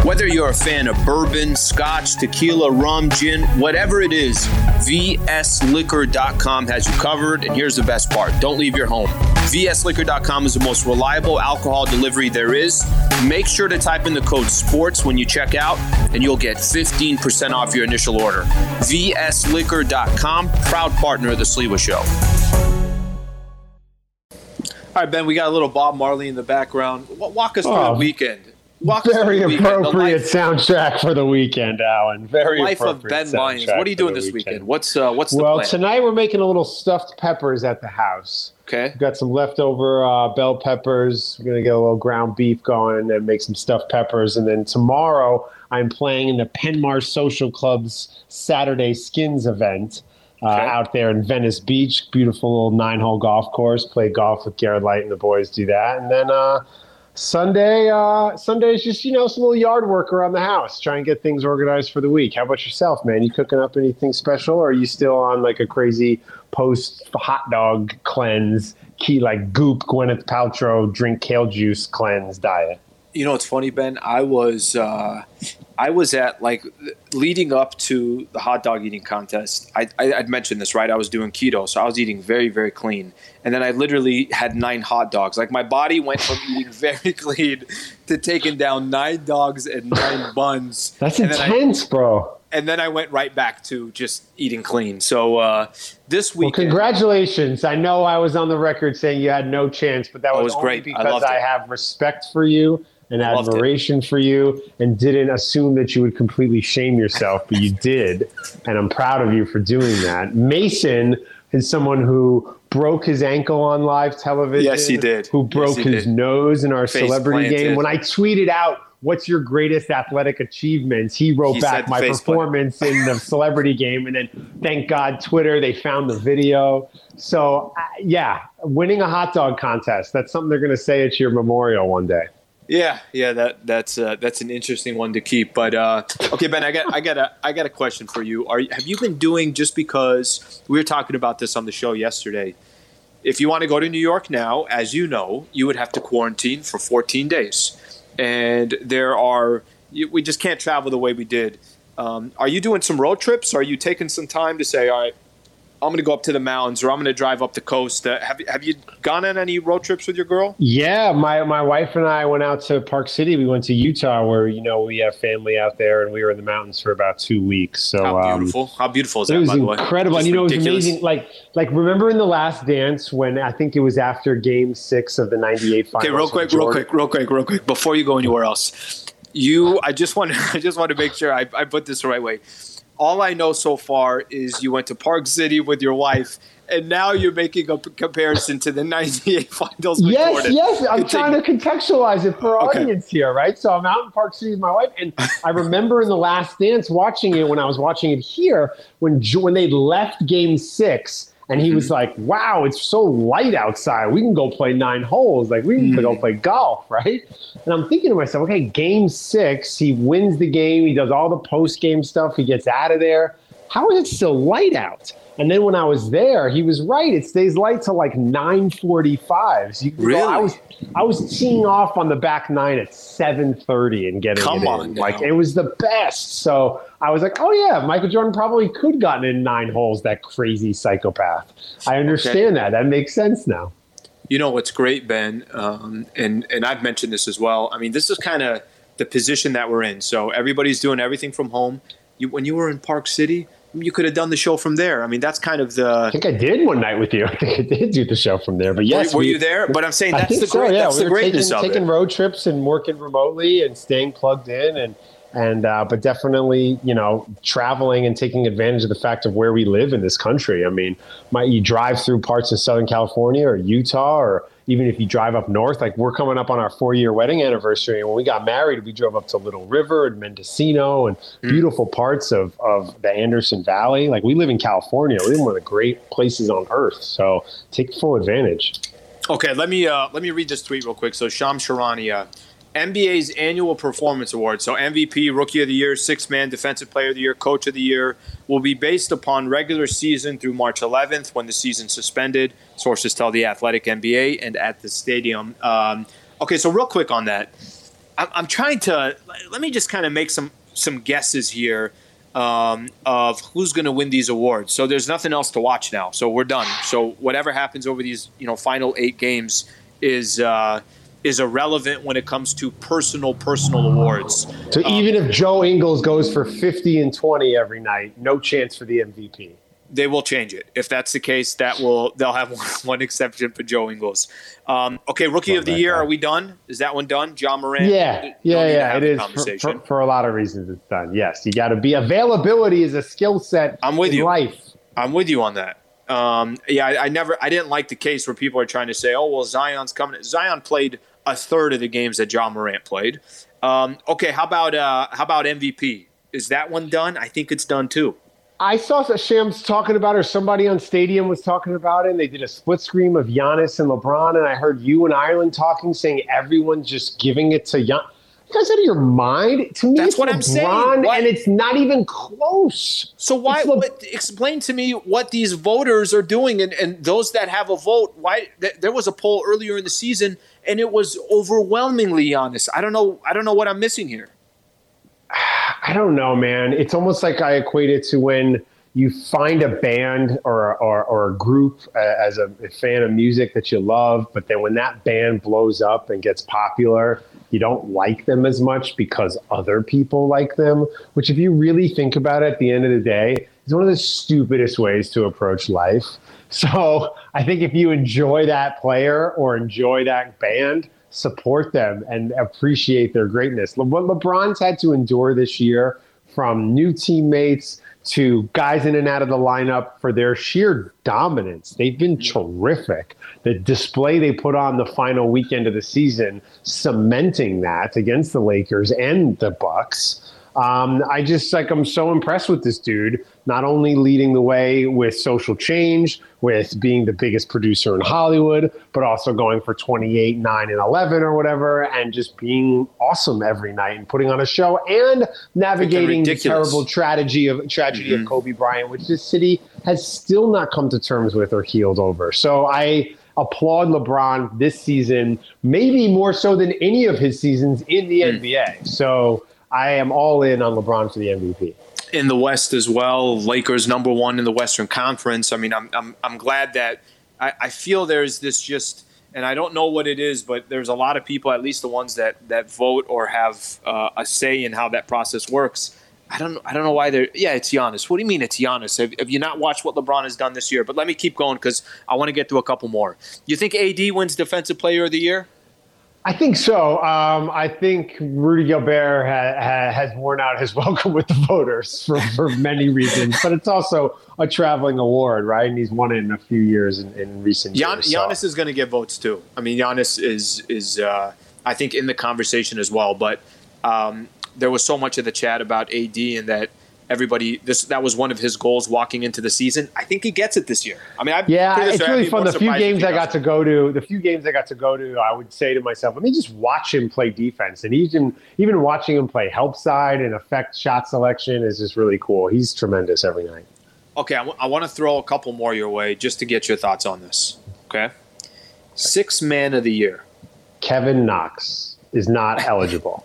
Whether you're a fan of bourbon, scotch, tequila, rum, gin, whatever it is, vsliquor.com has you covered. And here's the best part. Don't leave your home. vsliquor.com is the most reliable alcohol delivery there is. Make sure to type in the code SPORTS when you check out, and you'll get 15% off your initial order. vsliquor.com, proud partner of the Sliwa Show. All right, Ben, we got a little Bob Marley in the background. Walk us through the weekend. Very appropriate soundtrack for the weekend, Alan. Very life of Ben Lyons. What are you doing this weekend? What's the plan? Well, tonight we're making a little stuffed peppers at the house. Okay. We've got some leftover bell peppers. We're going to get a little ground beef going and make some stuffed peppers. And then tomorrow I'm playing in the Penmar Social Club's Saturday Skins event out there in Venice Beach. Beautiful little 9-hole golf course. Play golf with Garrett Light and the boys do that. And then Sunday is just, some little yard work around the house, try and get things organized for the week. How about yourself, man? You cooking up anything special, or are you still on like a crazy post-hot dog cleanse, like Goop, Gwyneth Paltrow, drink kale juice cleanse diet? You know, it's funny, Ben. I was at, like, leading up to the hot dog eating contest. I'd mentioned this, right? I was doing keto, so I was eating very, very clean. And then I literally had 9 hot dogs. Like, my body went from eating very clean to taking down 9 dogs and 9 buns. That's intense, bro. And then I went right back to just eating clean. So this weekend... Well, congratulations. I know I was on the record saying you had no chance, but that was only great. because I have respect for you and admiration for you, and didn't assume that you would completely shame yourself, but you did, and I'm proud of you for doing that. Mason is someone who broke his ankle on live television. Yes, he did. Who broke his nose in our celebrity game. When I tweeted out, "What's your greatest athletic achievements?" he wrote back, "My performance in the celebrity game." And then, thank God, Twitter, they found the video. So, winning a hot dog contest, that's something they're going to say at your memorial one day. Yeah, that's an interesting one to keep. But okay, Ben, I got a question for you. Have you been doing, just because we were talking about this on the show yesterday? If you want to go to New York now, as you know, you would have to quarantine for 14 days, and we just can't travel the way we did. Are you doing some road trips? Are you taking some time to say, all right, I'm going to go up to the mountains, or I'm going to drive up the coast? Have you gone on any road trips with your girl? Yeah, my wife and I went out to Park City. We went to Utah, where we have family out there, and we were in the mountains for about 2 weeks. So how beautiful is that? It was incredible. And, it was amazing. Like remember in The Last Dance, when I think it was after Game 6 of the '98 finals. Okay, real quick, before you go anywhere else, I just want to make sure I put this the right way. All I know so far is you went to Park City with your wife, and now you're making a comparison to the '98 finals with Jordan. Yes. I'm trying to contextualize it for our audience here, right? So I'm out in Park City with my wife, and I remember in The Last Dance watching it when I was watching it here, when they left Game 6, and he was like, "Wow, it's so light outside. We can go play 9 holes. Like, we can go play golf, right?" And I'm thinking to myself, okay, Game 6, he wins the game. He does all the post-game stuff. He gets out of there. How is it still light out? And then when I was there, he was right. It stays light till like 9:45. So really? I was teeing off on the back 9 at 7:30 and getting it in. Like, it was the best. So I was like, oh yeah, Michael Jordan probably could have gotten in 9 holes, that crazy psychopath. I understand that. That makes sense now. You know what's great, Ben, and I've mentioned this as well. I mean, this is kind of the position that we're in. So everybody's doing everything from home. When you were in Park City, you could have done the show from there. I mean, that's kind of the... I think I did one night with you. I think I did do the show from there. But yes, were you there? But I'm saying that's the greatness of it. Taking road trips and working remotely and staying plugged in, but definitely, traveling and taking advantage of the fact of where we live in this country. I mean, you drive through parts of Southern California or Utah, or even if you drive up north, like we're coming up on our 4-year wedding anniversary. And when we got married, we drove up to Little River and Mendocino and beautiful parts of the Anderson Valley. Like, we live in California. We live in one of the great places on earth. So take full advantage. Okay, let me read this tweet real quick. So Shams Charania, NBA's annual performance award, so MVP, Rookie of the Year, Sixth Man, Defensive Player of the Year, Coach of the Year, will be based upon regular season through March 11th when the season's suspended. Sources tell The Athletic NBA and at the stadium. Okay, so real quick on that. I'm trying to let me just kind of make some guesses here of who's going to win these awards. So there's nothing else to watch now. So we're done. So whatever happens over these final 8 games is irrelevant when it comes to personal awards. So even if Joe Ingles goes for 50 and 20 every night, no chance for the MVP. They will change it. If that's the case, they'll have one exception for Joe Ingles. Okay, Rookie of the Year, are we done? Is that one done? John Morant? Yeah, it is. For a lot of reasons, it's done. Yes, you got to be. Availability is a skill set. I'm with you. Life. I'm with you on that. I didn't like the case where people are trying to say, oh, well, Zion's coming. Zion played a third of the games that John Morant played. Okay, how about MVP? Is that one done? I think it's done too. I saw Shams talking about it, or somebody on Stadium was talking about it, and they did a split screen of Giannis and LeBron, and I heard you and Ireland talking, saying everyone's just giving it to Giannis. You guys out of your mind? To me, that's it's what LeBron, I'm saying. And it's not even close. So why? Explain to me what these voters are doing, and those that have a vote. Why? There was a poll earlier in the season, and it was overwhelmingly Giannis. I don't know what I'm missing here. I don't know, man. It's almost like I equate it to when you find a band or a group as a fan of music that you love, but then when that band blows up and gets popular, you don't like them as much because other people like them, which if you really think about it at the end of the day, is one of the stupidest ways to approach life. So I think if you enjoy that player or enjoy that band, support them and appreciate their greatness. What LeBron's had to endure this year, from new teammates to guys in and out of the lineup, for their sheer dominance. They've been terrific. The display they put on the final weekend of the season, cementing that against the Lakers and the Bucks. I'm so impressed with this dude, not only leading the way with social change, with being the biggest producer in Hollywood, but also going for 28, 9, and 11 or whatever, and just being awesome every night and putting on a show and navigating the terrible tragedy of Kobe Bryant, which this city has still not come to terms with or healed over. So I applaud LeBron this season, maybe more so than any of his seasons in the NBA. So I am all in on LeBron for the MVP. In the West as well, Lakers #1 in the Western Conference. I mean, I'm glad that I feel there's this just, and I don't know what it is, but there's a lot of people, at least the ones that vote or have a say in how that process works. I don't know why they're. Yeah, it's Giannis. What do you mean it's Giannis? Have you not watched what LeBron has done this year? But let me keep going because I want to get to a couple more. You think AD wins Defensive Player of the Year? I think so. I think Rudy Gobert has worn out his welcome with the voters for many reasons, but it's also a traveling award, right? And he's won it in a few years in recent years. Giannis is going to get votes too. I mean, Giannis is I think in the conversation as well. But there was so much of the chat about AD and that that was one of his goals walking into the season. I think he gets it this year. I mean, it's really fun. The few games I got to go to, I would say to myself, let me just watch him play defense. And even watching him play help side and affect shot selection is just really cool. He's tremendous every night. Okay, I want to throw a couple more your way just to get your thoughts on this. Okay, 6th Man of the Year. Kevin Knox is not eligible.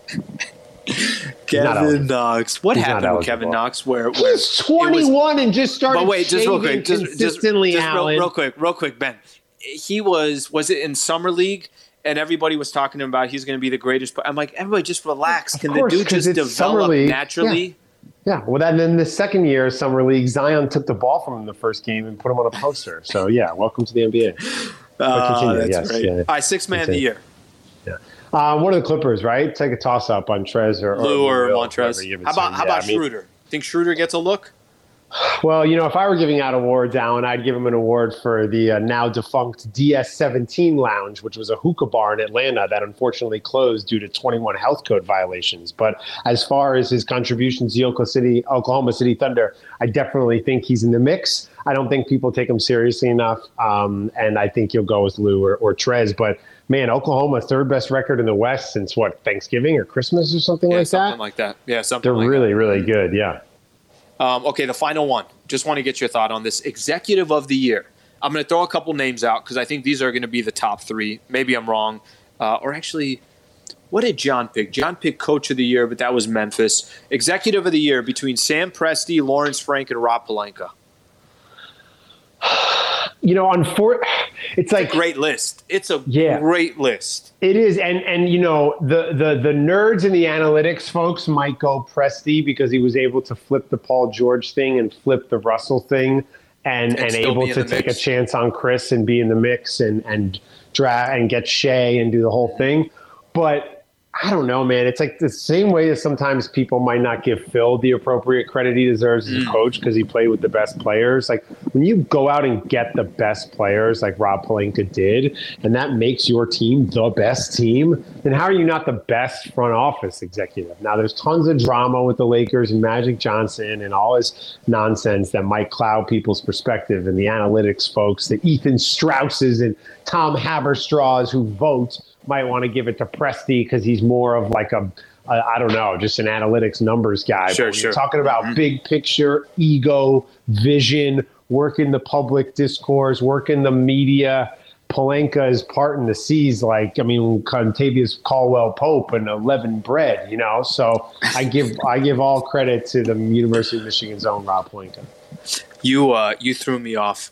Kevin Knox. What happened with Kevin Knox? Where he's 21 and just started. But wait, just real quick, consistently, just real quick, Ben. He was it in summer league, and everybody was talking about he's going to be the greatest. I'm like, everybody, just relax. Can the dude just develop naturally? Yeah. Well, then the second year of summer league, Zion took the ball from him the first game and put him on a poster. So yeah, welcome to the NBA. That's great. Yeah. All right, 6th Man of the Year. Yeah. One of the Clippers, right? Take a toss-up on Trez or Lou or Montrez. How about Schroeder? Think Schroeder gets a look? Well, if I were giving out awards, Alan, I'd give him an award for the now defunct DS-17 Lounge, which was a hookah bar in Atlanta that unfortunately closed due to 21 health code violations. But as far as his contributions to Oklahoma City Thunder, I definitely think he's in the mix. I don't think people take him seriously enough, and I think you'll go with Lou or Trez. But man, Oklahoma, 3rd best record in the West since Thanksgiving or Christmas or something like that? Something like that. Yeah, something like that. They're really, really good, yeah. Okay, the final one. Just want to get your thought on this. Executive of the Year. I'm going to throw a couple names out because I think these are going to be the top 3. Maybe I'm wrong. Or actually, What did John pick? John picked Coach of the Year, but that was Memphis. Executive of the Year between Sam Presti, Lawrence Frank, and Rob Pelinka. It's like a great list. It's a great list. It is, and the nerds and the analytics folks might go Presti because he was able to flip the Paul George thing and flip the Russell thing, and able to take a chance on Chris and be in the mix and get Shea and do the whole thing. But I don't know, man. It's like the same way as sometimes people might not give Phil the appropriate credit he deserves as a coach because he played with the best players. Like when you go out and get the best players like Rob Pelinka did, and that makes your team the best team, then how are you not the best front office executive? Now, there's tons of drama with the Lakers and Magic Johnson and all his nonsense that might cloud people's perspective, and the analytics folks, the Ethan Strausses and Tom Haberstraws who vote might want to give it to Presti because he's more of like I don't know, just an analytics numbers guy. Sure, You're talking about big picture, ego, vision, working the public discourse, working the media. Pelinka is parting the seas like, Contavious Caldwell Pope and 11 bread, So I give all credit to the University of Michigan's own Rob Pelinka. You threw me off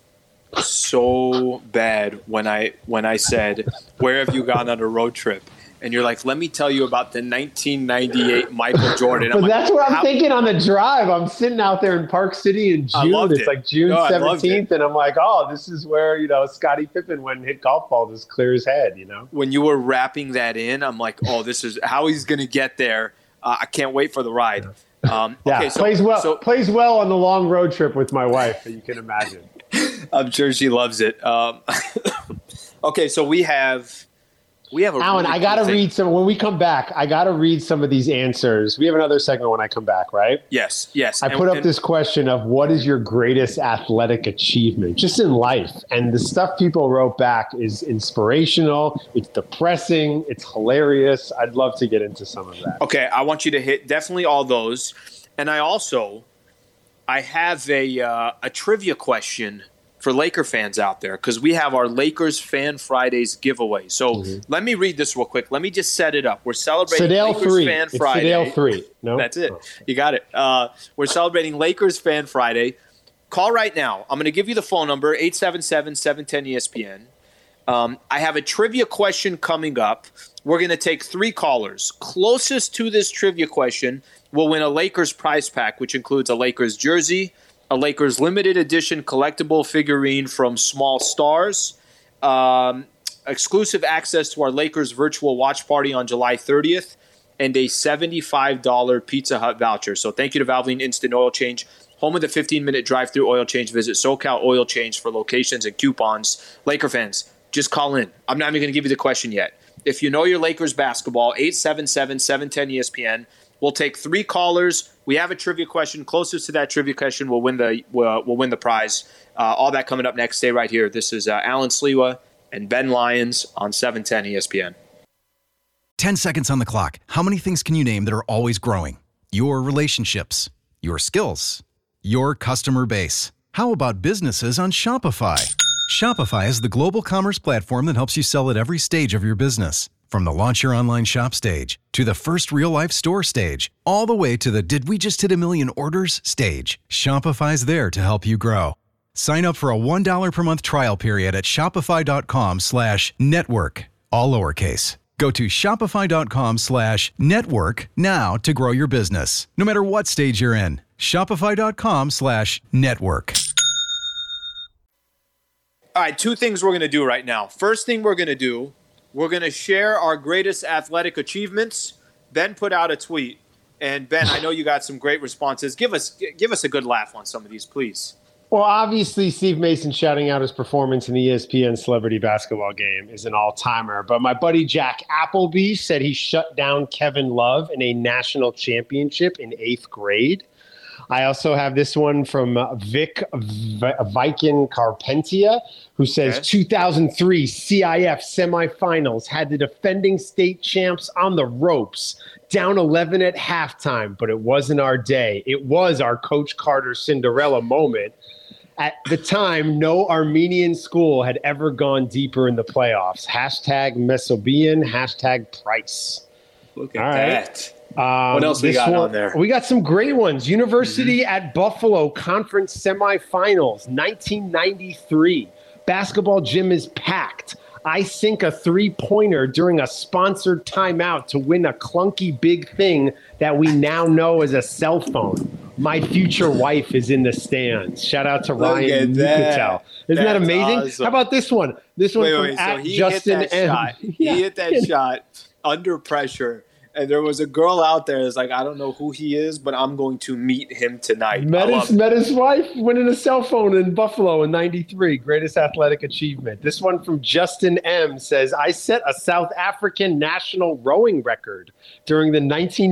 so bad when I said, where have you gone on a road trip? And you're like, let me tell you about the 1998 Michael Jordan. But that's what I'm thinking on the drive. I'm sitting out there in Park City in June. It's like June 17th. And I'm like, oh, this is where, Scottie Pippen went and hit golf ball to clear his head, When you were wrapping that in, I'm like, oh, this is how he's going to get there. I can't wait for the ride. Okay, plays well on the long road trip with my wife, you can imagine. I'm sure she loves it. Okay, so we have Alan, I got to read some. When we come back, I got to read some of these answers. We have another segment when I come back, right? Yes. I put up this question of what is your greatest athletic achievement, just in life? And the stuff people wrote back is inspirational. It's depressing. It's hilarious. I'd love to get into some of that. Okay, I want you to hit definitely all those. And I have a trivia question for Laker fans out there, because we have our Lakers Fan Fridays giveaway. So let me read this real quick. Let me just set it up. We're celebrating Lakers Fan Friday. Sedale 3. No? That's it. You got it. We're celebrating Lakers Fan Friday. Call right now. I'm going to give you the phone number, 877-710-ESPN. I have a trivia question coming up. We're going to take 3 callers. Closest to this trivia question will win a Lakers prize pack, which includes a Lakers jersey, a Lakers limited edition collectible figurine from Small Stars, exclusive access to our Lakers virtual watch party on July 30th, and a $75 Pizza Hut voucher. So thank you to Valvoline Instant Oil Change, home of the 15-minute drive-through oil change. Visit SoCal Oil Change for locations and coupons. Laker fans, just call in. I'm not even going to give you the question yet. If you know your Lakers basketball, 877-710-ESPN. We'll take 3 callers. We have a trivia question. Closest to that trivia question will win the prize. All that coming up next. Stay right here. This is Alan Sliwa and Ben Lyons on 710 ESPN. 10 seconds on the clock. How many things can you name that are always growing? Your relationships, your skills, your customer base. How about businesses on Shopify? Shopify is the global commerce platform that helps you sell at every stage of your business. From the launch your online shop stage, to the first real-life store stage, all the way to the did we just hit a million orders stage, Shopify's there to help you grow. Sign up for a $1 per month trial period at shopify.com/network, all lowercase. Go to shopify.com/network now to grow your business, no matter what stage you're in. Shopify.com/network. All right, 2 things we're going to do right now. First thing we're going to do, we're going to share our greatest athletic achievements. Ben put out a tweet. And Ben, I know you got some great responses. Give us a good laugh on some of these, please. Well, obviously, Steve Mason shouting out his performance in the ESPN Celebrity Basketball Game is an all-timer. But my buddy Jack Appleby said he shut down Kevin Love in a national championship in 8th grade. I also have this one from Vic Viking Carpentia, who says 2003 CIF semifinals had the defending state champs on the ropes, down 11 at halftime, but it wasn't our day. It was our Coach Carter Cinderella moment. At the time, no Armenian school had ever gone deeper in the playoffs. Hashtag Mesobian, hashtag Price. Look at All right. that. What else we got on there? We got some great ones. University at Buffalo Conference Semifinals, 1993. Basketball gym is packed. I sink a three-pointer during a sponsored timeout to win a clunky big thing that we now know as a cell phone. My future wife is in the stands. Shout out to Ryan Nucatel. Isn't that amazing? Awesome. How about this one? This one from So he Justin hit that M. shot. He hit that shot under pressure. And there was a girl out there that's like, I don't know who he is, but I'm going to meet him tonight. Met his wife winning a cell phone in Buffalo in 93. Greatest athletic achievement. This one from Justin M. says, I set a South African national rowing record during the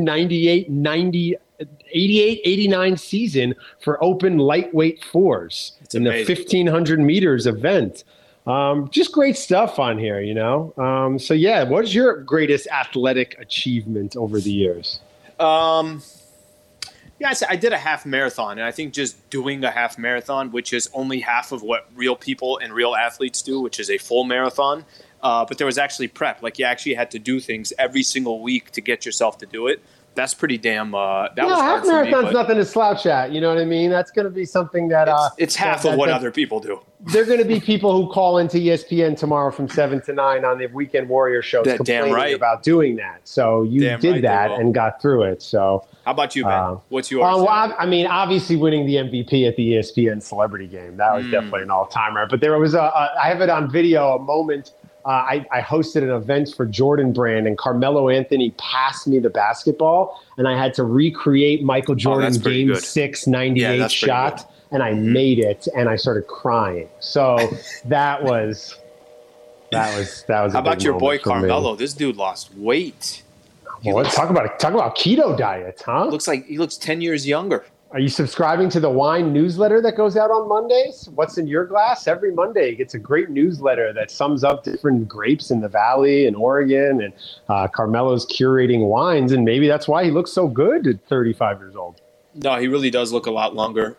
1988-89 season for open lightweight fours in the 1,500 meters event. Just great stuff on here, you know? So, yeah, what's your greatest athletic achievement over the years? Yeah, I did a half marathon, and I think just doing a half marathon, which is only half of what real people and real athletes do, which is a full marathon. But there was actually prep. Like, you actually had to do things every single week to get yourself to do it. That's pretty damn. That was half marathon's nothing to slouch at. You know what I mean? That's going to be something that it's half of what other people do. They're going to be people who call into ESPN tomorrow from 7 to 9 on the Weekend Warrior shows complaining about doing that. So you did that and got through it. So how about you, Ben? What's yours? Well, I mean, obviously winning the MVP at the ESPN Celebrity Game. That was definitely an all-timer. But there was I have it on video, a moment. I hosted an event for Jordan Brand, and Carmelo Anthony passed me the basketball, and I had to recreate Michael Jordan's Game 6 98 shot, and I made it, and I started crying. So that was How about your boy Carmelo? This dude lost weight. Well, talk about keto diet, huh? He looks 10 years younger. Are you subscribing to the wine newsletter that goes out on Mondays? What's in your glass? Every Monday gets a great newsletter that sums up different grapes in the Valley and Oregon, and Carmelo's curating wines, and maybe that's why he looks so good at 35 years old. No, he really does look a lot younger.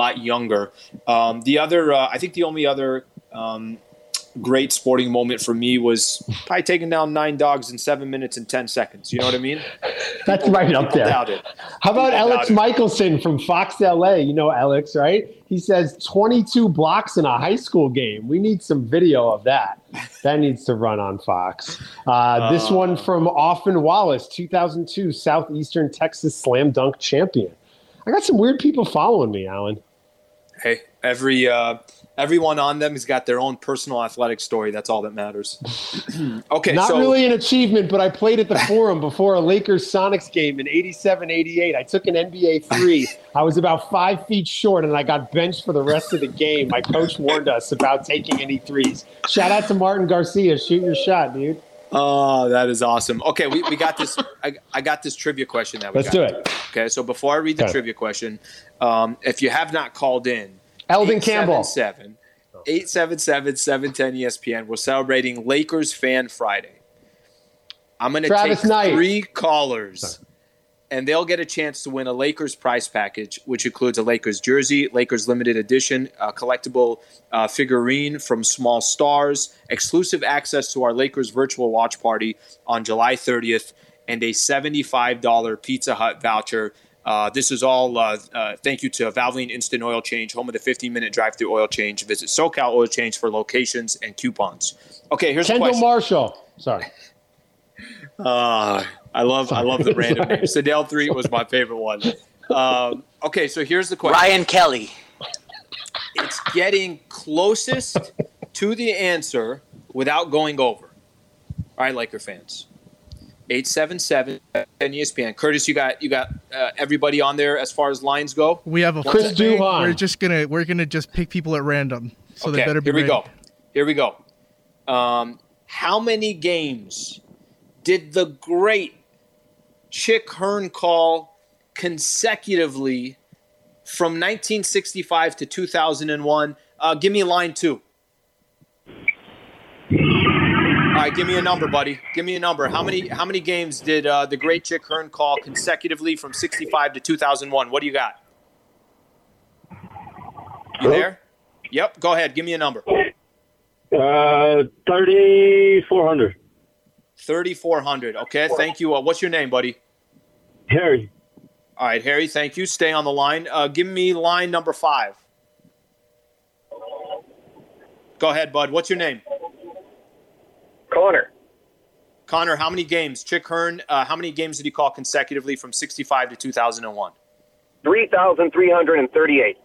I think the only other great sporting moment for me was probably taking down 9 dogs in 7 minutes and 10 seconds. You know what I mean? That's right up there. How about Alex Michelson from Fox LA? You know Alex, right? He says 22 blocks in a high school game. We need some video of that. That needs to run on Fox. This one from Offen Wallace, 2002 Southeastern Texas Slam Dunk champion. I got some weird people following me, Alan. Hey, everyone on them has got their own personal athletic story. That's all that matters. Okay, Not really an achievement, but I played at the Forum before a Lakers-Sonics game in 87-88. I took an NBA 3. I was about 5 feet short, and I got benched for the rest of the game. My coach warned us about taking any threes. Shout out to Martin Garcia. Shoot your shot, dude. Oh, that is awesome. Okay, we got this. I got this trivia question that we Let's do it. Okay, so before I read the trivia question, if you have not called in, Eldon Campbell. 877-710-ESPN. We're celebrating Lakers Fan Friday. I'm going to take Knight. 3 callers, and they'll get a chance to win a Lakers prize package, which includes a Lakers jersey, Lakers limited edition, a collectible figurine from Small Stars, exclusive access to our Lakers virtual watch party on July 30th, and a $75 Pizza Hut voucher. This is all thank you to Valvoline Instant Oil Change, home of the 15-minute drive-through oil change. Visit SoCal Oil Change for locations and coupons. Okay, here's the question. Kendall Marshall. Sorry. I love the random names. Sedale 3 was my favorite one. Okay, so here's the question. Ryan Kelly. It's getting closest to the answer without going over. All right, Laker fans. 877 ESPN. Curtis, you got everybody on there as far as lines go. We have a Chris Duhon. We're gonna just pick people at random. So okay, they better be ready. Here we go. How many games did the great Chick Hearn call consecutively from 1965 to 2001? Give me line 2. All right, give me a number, buddy. Give me a number. How many games did the great Chick Hearn call consecutively from 65 to 2001? What do you got? You there? Yep, go ahead. Give me a number. 3,400. 3,400. Okay, thank you. What's your name, buddy? Harry. All right, Harry, thank you. Stay on the line. Give me line number 5. Go ahead, bud. What's your name? Connor. Connor, how many games? Chick Hearn, how many games did he call consecutively from 65 to 2001? 3,338.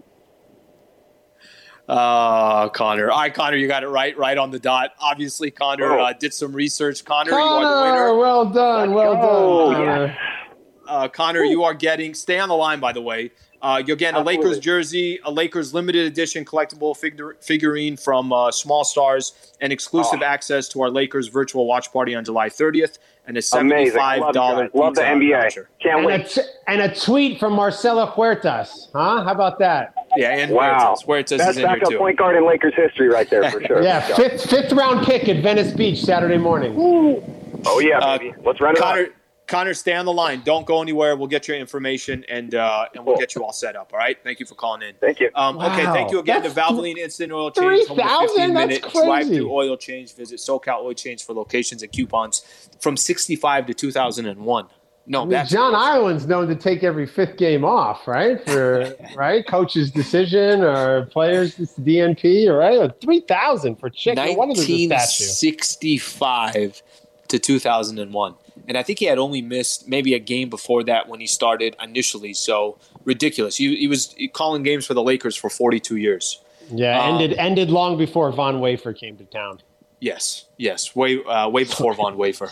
Connor. All right, Connor, you got it right on the dot. Obviously, Connor did some research. Connor, you are the winner. Well done. Connor. Connor, you are getting – stay on the line, by the way. You're getting a Lakers jersey, a Lakers limited edition collectible figurine from Small Stars, and exclusive access to our Lakers virtual watch party on July 30th, and a $75 Love the NBA. voucher. Can't wait. And a tweet from Marcelo Huertas. Huh? How about that? Yeah, and Wow. Huertas Best is in there backup too. point guard in Lakers history right there for sure. Yeah, fifth round pick at Venice Beach Saturday morning. Oh, yeah, baby. Let's run it up. Connor, stay on the line. Don't go anywhere. We'll get your information, and we'll get you all set up, all right? Thank you for calling in. Thank you. Okay, thank you again to Valvoline Instant Oil Change. 3,000? That's 15-minute crazy. drive-through oil change. Visit SoCal Oil Change for locations and coupons from 65 to 2001. No, that's John Ireland's known to take every 5th game off, right? For right, coach's decision or players' DNP, right? 3,000 for Chick. No wonder there's a statue. 1965 to 2001. And I think he had only missed maybe a game before that when he started initially. So ridiculous. He was calling games for the Lakers for 42 years. Yeah, ended long before Von Wafer came to town. Yes, way before Von Wafer.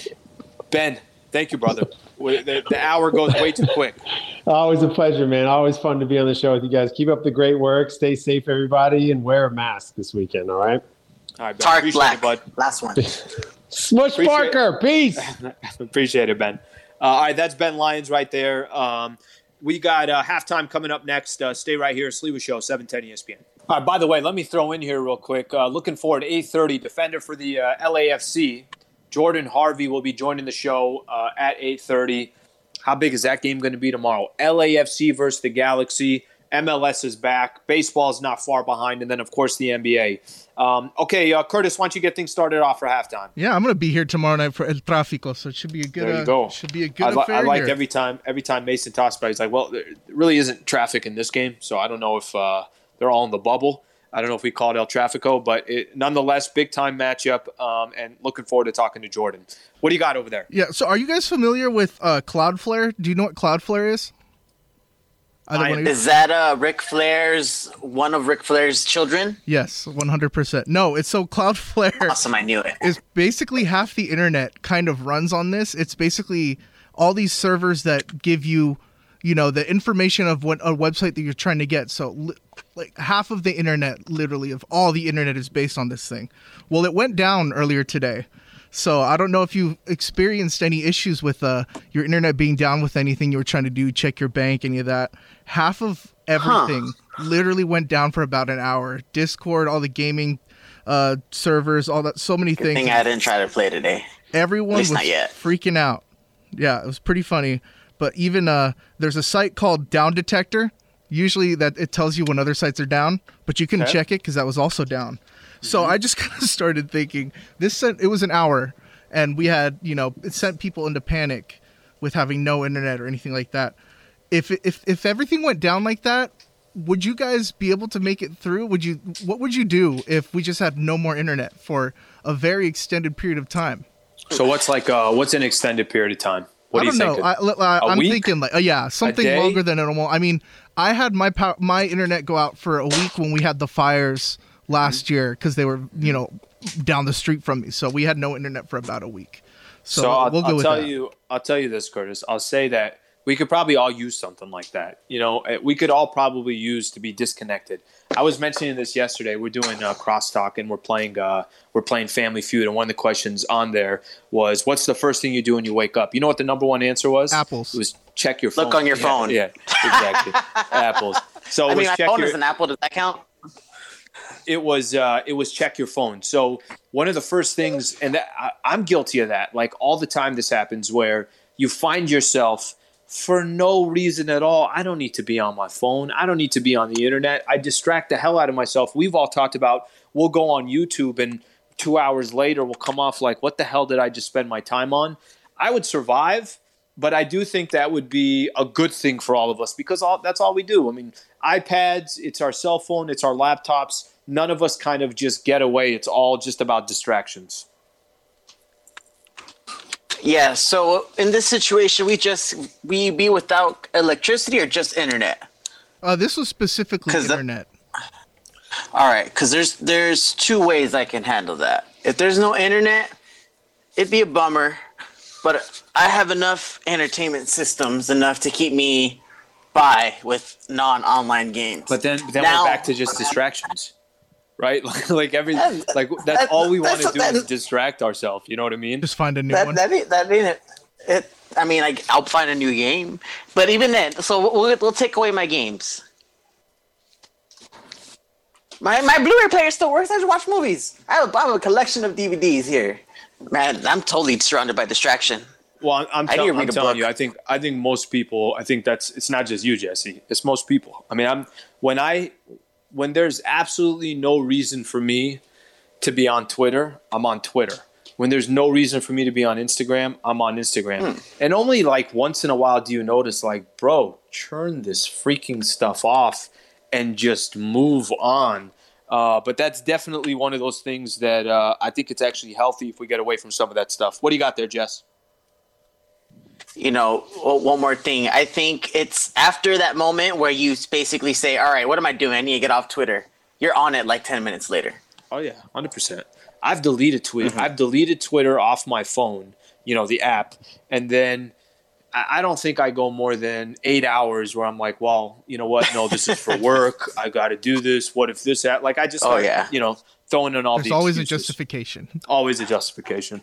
Ben, thank you, brother. The hour goes way too quick. Always a pleasure, man. Always fun to be on the show with you guys. Keep up the great work. Stay safe, everybody, and wear a mask this weekend, all right? All right, Ben. Tark Appreciate Black. it, bud. Last one. Smush Parker, peace. Appreciate it, Ben. All right, that's Ben Lyons right there. We got halftime coming up next. Stay right here. Sliwa Show, 710 ESPN. All right, by the way, let me throw in here real quick. Looking forward to 8:30. Defender for the LAFC, Jordan Harvey, will be joining the show at 8:30. How big is that game going to be tomorrow? LAFC versus the Galaxy. MLS is back. Baseball is not far behind. And then, of course, the NBA. Okay, Curtis, why don't you get things started off for halftime? Yeah, I'm gonna be here tomorrow night for El Tráfico, so it should be a good. There you go. Should be a good I affair like here. every time Mason talks about it, he's like, well, there really isn't traffic in this game, so I don't know if they're all in the bubble. I don't know if we call it El Tráfico, but nonetheless, big-time matchup, and looking forward to talking to Jordan. What do you got over there? Yeah, so are you guys familiar with Cloudflare? Do you know what Cloudflare is? Is that one of Ric Flair's children? Yes, 100%. No, it's so Cloudflare. Awesome, I knew it. Is basically half the internet kind of runs on this. It's basically all these servers that give you, the information of what a website that you're trying to get. So like half of the internet, literally of all the internet, is based on this thing. Well, it went down earlier today. So I don't know if you experienced any issues with your internet being down with anything you were trying to do, check your bank, any of that. Half of everything literally went down for about an hour. Discord, all the gaming servers, all that, so many Good things. thing I didn't try to play today. Everyone was not yet. freaking out. Yeah, it was pretty funny. But even there's a site called Down Detector. Usually that it tells you when other sites are down, but you can check it because that was also down. So I just kind of started thinking, it was an hour, and we had, it sent people into panic with having no internet or anything like that. If everything went down like that, would you guys be able to make it through? What would you do if we just had no more internet for a very extended period of time? So what's an extended period of time? What I do you don't think? know. I'm week? thinking something day? longer than normal. I mean, I had my internet go out for a week when we had the fires last year because they were, down the street from me. So we had no internet for about a week. So we'll go with that. I'll tell you this, Curtis. I'll say that we could probably all use something like that. We could all probably use to be disconnected. I was mentioning this yesterday. We're doing crosstalk and we're playing Family Feud. And one of the questions on there was, "What's the first thing you do when you wake up?" You know what the number one answer was? Apples. It was check your phone. Look on your phone. Yeah, exactly. Apples. So I mean, my check phone your, is an Apple. Does that count? It was check your phone. So one of the first things, and I'm guilty of that. Like all the time, this happens where you find yourself for no reason at all. I don't need to be on my phone. I don't need to be on the internet. I distract the hell out of myself. We've all talked about we'll go on YouTube and 2 hours later will come off like, what the hell did I just spend my time on? I would survive, but I do think that would be a good thing for all of us because that's all we do. I mean, iPads, it's our cell phone, it's our laptops. None of us kind of just get away. It's all just about distractions. Yeah, so in this situation, we be without electricity or just internet? This was specifically internet. All right, because there's two ways I can handle that. If there's no internet, it'd be a bummer, but I have enough entertainment systems enough to keep me by with non-online games. But then now, we're back to just distractions, right? That's all we want to do is distract ourselves. You know what I mean? Just find a new one. That ain't it. I mean, I'll find a new game, but even then, so we'll take away my games. My Blu-ray player still works. I just watch movies. I have a collection of DVDs here. Man, I'm totally surrounded by distraction. Well, I'm telling you, I think most people. I think it's not just you, Jesse. It's most people. I mean, when there's absolutely no reason for me to be on Twitter, I'm on Twitter. When there's no reason for me to be on Instagram, I'm on Instagram. And only like once in a while do you notice, like, bro, turn this freaking stuff off and just move on. But that's definitely one of those things that I think it's actually healthy if we get away from some of that stuff. What do you got there, Jess? You know, one more thing. I think it's after that moment where you basically say, all right, what am I doing? I need to get off Twitter. You're on it like 10 minutes later. Oh, yeah, 100%. I've deleted Twitter. Mm-hmm. I've deleted Twitter off my phone, the app. And then I don't think I go more than 8 hours where I'm like, well, you know what? No, this is for work. I got to do this. What if this? Like I just, throwing in all There's the always excuses. A justification. Always a justification.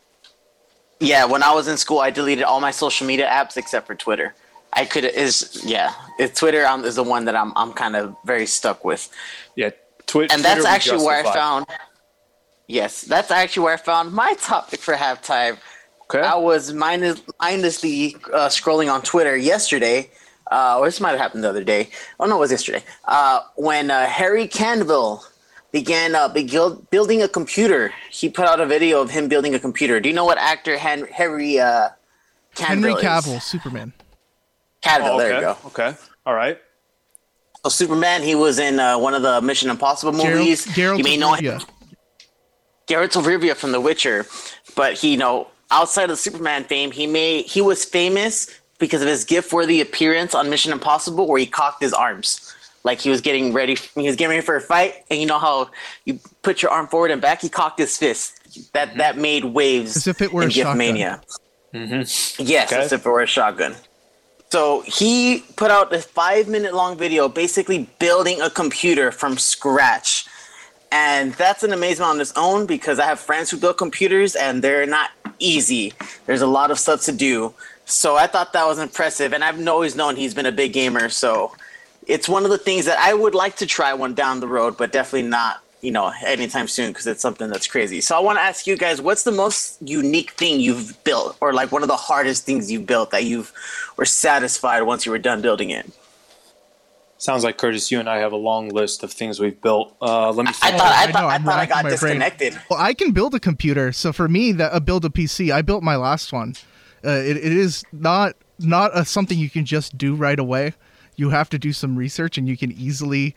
Yeah, when I was in school, I deleted all my social media apps except for Twitter. Twitter is the one that I'm kind of very stuck with. Yeah, Twitter. And that's actually where I found. Yes, that's actually where I found my topic for halftime. Okay. I was mindlessly scrolling on Twitter yesterday. Or this might have happened the other day. Oh no, it was yesterday. When Harry Canville began building a computer. He put out a video of him building a computer. Do you know what actor Henry Cavill Henry Cavill, is? Superman. Cavill, there you go. Okay, all right. So Superman, he was in one of the Mission Impossible movies. You may know him. Geralt of Rivia from The Witcher, but outside of Superman fame, he was famous because of his gift-worthy appearance on Mission Impossible, where he cocked his arms. Like he was getting ready for a fight, and you know how you put your arm forward and back. He cocked his fist. That made waves. As if it were a Giftmania. Mm-hmm. Yes, okay. As if it were a shotgun. So he put out a 5-minute long video, basically building a computer from scratch, and that's an amazement on its own because I have friends who build computers, and they're not easy. There's a lot of stuff to do. So I thought that was impressive, and I've always known he's been a big gamer. So it's one of the things that I would like to try one down the road, but definitely not, anytime soon because it's something that's crazy. So I want to ask you guys, what's the most unique thing you've built, or like one of the hardest things you've built that you were satisfied once you were done building it? Sounds like, Curtis, you and I have a long list of things we've built. Let me. I thought I got disconnected. Well, I can build a computer. So for me, build a PC. I built my last one. It is not something you can just do right away. You have to do some research, and you can easily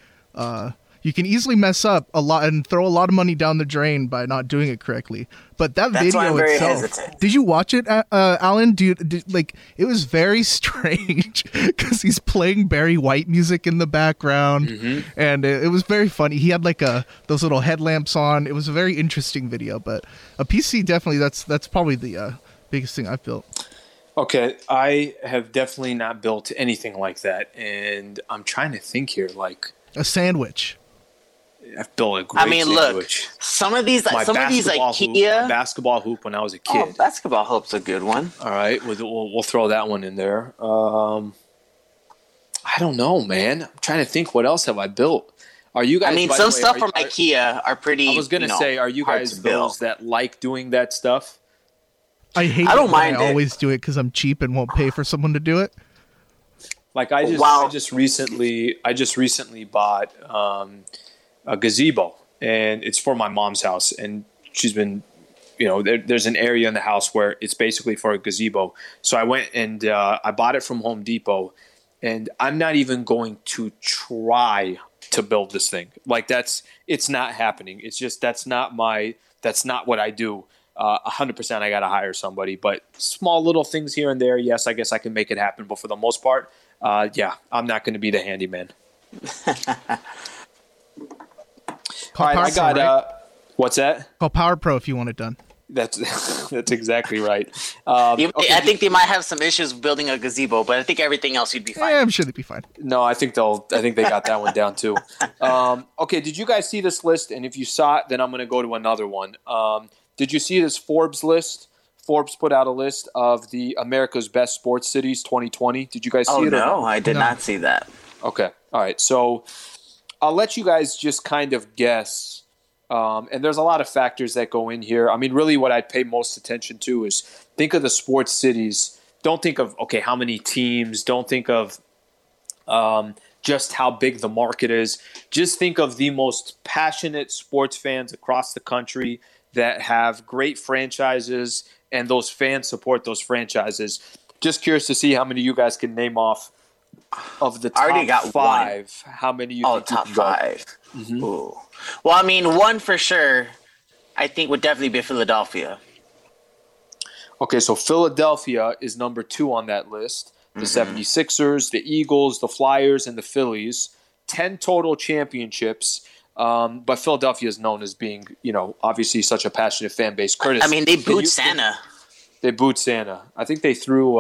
mess up a lot and throw a lot of money down the drain by not doing it correctly. But that's video why I'm very itself, hesitant. Did you watch it, Alan? It was very strange because he's playing Barry White music in the background, mm-hmm. and it was very funny. He had those little headlamps on. It was a very interesting video. But a PC, definitely, that's probably the biggest thing I've built. Okay, I have definitely not built anything like that, and I'm trying to think here, like a sandwich. I've built a great sandwich. Look, some of these IKEA basketball hoop when I was a kid. Oh, basketball hoop's a good one. All right, we'll throw that one in there. I don't know, man. I'm trying to think. What else have I built? Are you guys? Some stuff from IKEA are pretty. I was gonna say, are you guys those that like doing that stuff? I don't mind. I always do it because I'm cheap and won't pay for someone to do it. Like I just recently bought a gazebo, and it's for my mom's house. And there's an area in the house where it's basically for a gazebo. So I went and I bought it from Home Depot, and I'm not even going to try to build this thing. Like it's not happening. It's just that's not what I do. 100% I got to hire somebody, but small little things here and there. Yes, I guess I can make it happen. But for the most part, I'm not going to be the handyman. All right, I got, what's that? Call Power Pro if you want it done. That's exactly right. I think they might have some issues building a gazebo, but I think everything else you'd be fine. Yeah, I'm sure they'd be fine. No, I think they got that one down too. Okay, did you guys see this list? And if you saw it, then I'm going to go to another one. Did you see this Forbes list? Forbes put out a list of the America's Best Sports Cities 2020. Did you guys see it? Oh, no, I did not see that. Okay, all right. So I'll let you guys just kind of guess. And there's a lot of factors that go in here. I mean, really what I'd pay most attention to is think of the sports cities. Don't think of, how many teams. Don't think of just how big the market is. Just think of the most passionate sports fans across the country that have great franchises, and those fans support those franchises. Just curious to see how many of you guys can name off of the top five. One. How many you think top you can five. Mm-hmm. Ooh. Well, I mean, one for sure, I think would definitely be Philadelphia. Okay, so Philadelphia is number 2 on that list. The 76ers, the Eagles, the Flyers, and the Phillies. 10 total championships. But Philadelphia is known as being, obviously such a passionate fan base. Curtis, I mean, they booed Santa. They booed Santa. I think they threw.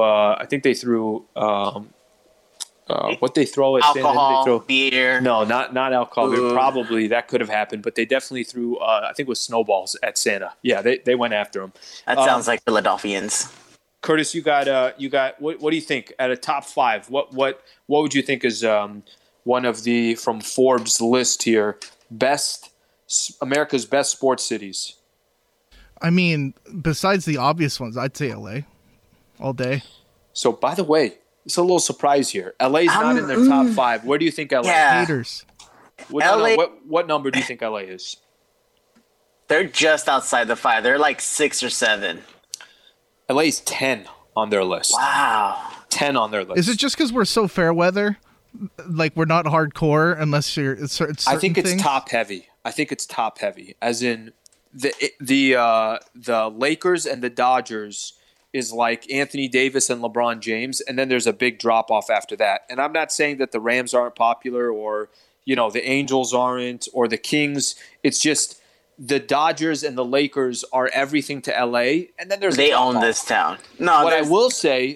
What they throw at alcohol, Santa? beer. No, not alcohol. Probably that could have happened, but they definitely threw. I think it was snowballs at Santa. Yeah, they went after him. That sounds like Philadelphians. Curtis, you got. What do you think? At a top 5, what would you think is one of the from Forbes list here? America's best sports cities. I mean, besides the obvious ones, I'd say LA all day. So, by the way, it's a little surprise here. LA's not in their top 5. Where do you think LA is? Haters. What number do you think LA is? They're just outside the 5. They're like 6 or 7. LA's 10 on their list. Wow. 10 on their list. Is it just because we're so fair weather? Like, we're not hardcore unless you're certain I think it's things? top heavy. As in the Lakers and the Dodgers is like Anthony Davis and LeBron James, and then there's a big drop off after that. And I'm not saying that the Rams aren't popular or the Angels aren't or the Kings. It's just the Dodgers and the Lakers are everything to LA, and then they own this town. No, what I will say,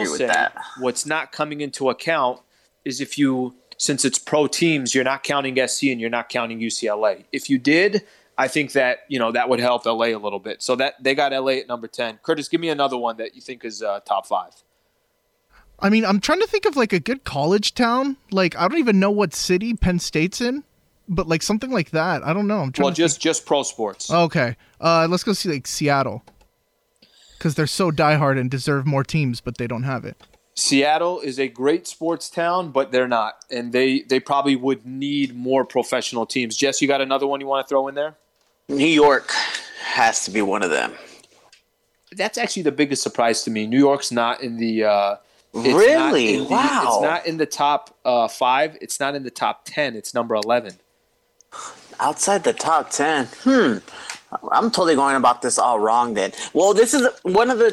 what's not coming into account is since it's pro teams, you're not counting SC and you're not counting UCLA. If you did, I think that that would help LA a little bit. So that they got LA at number 10. Curtis, give me another one that you think is top 5. I mean, I'm trying to think of like a good college town. Like, I don't even know what city Penn State's in, but like something like that. I don't know. I'm trying. Just pro sports. Okay, let's go see like Seattle, because they're so diehard and deserve more teams, but they don't have it. Seattle is a great sports town, but they're not. And they probably would need more professional teams. Jess, you got another one you want to throw in there? New York has to be one of them. That's actually the biggest surprise to me. New York's not in the really? Wow. It's not in the top 5. It's not in the top 10. It's number 11. Outside the top 10. I'm totally going about this all wrong then. Well, this is one of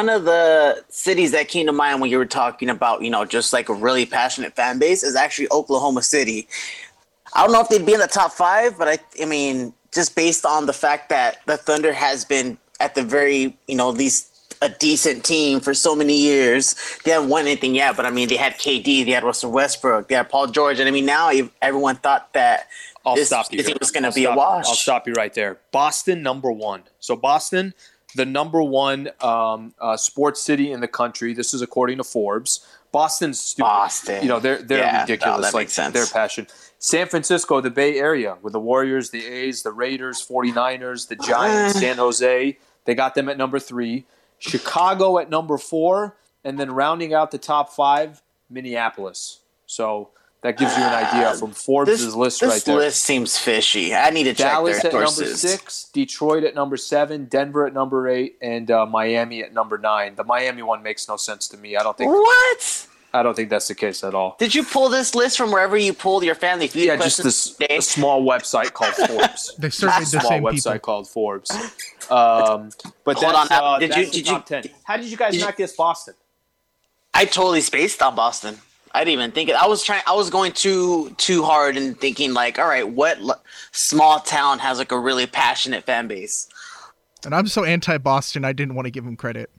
the cities that came to mind when you were talking about, just like a really passionate fan base is actually Oklahoma City. I don't know if they'd be in the top 5, but I mean, just based on the fact that the Thunder has been at the very, at least a decent team for so many years. They haven't won anything yet, but I mean, they had KD, they had Russell Westbrook, they had Paul George, and I mean, now everyone thought that this was going to be a wash. I'll stop you right there. Boston, number 1. So Boston, the number 1 sports city in the country. This is according to Forbes. Boston's stupid. Boston. They're ridiculous. That makes sense. Their passion. San Francisco, the Bay Area, with the Warriors, the A's, the Raiders, 49ers, the Giants, San Jose. They got them at number 3. Chicago at number 4. And then rounding out the top 5, Minneapolis. So That gives you an idea from Forbes' list right there. This list seems fishy. I need to check Dallas their at sources. number 6, Detroit at number 7, Denver at number 8, and Miami at number 9. The Miami one makes no sense to me. I don't think that's the case at all. Did you pull this list from wherever you pulled your Family Feud? Yeah, just a small website called Forbes. They surveyed the same people. Called Forbes. But Hold on. Did you top 10. How did you guys not guess Boston? I totally spaced on Boston. I didn't even think it. I was going too hard and thinking like, all right, what small town has like a really passionate fan base? And I'm so anti-Boston, I didn't want to give him credit.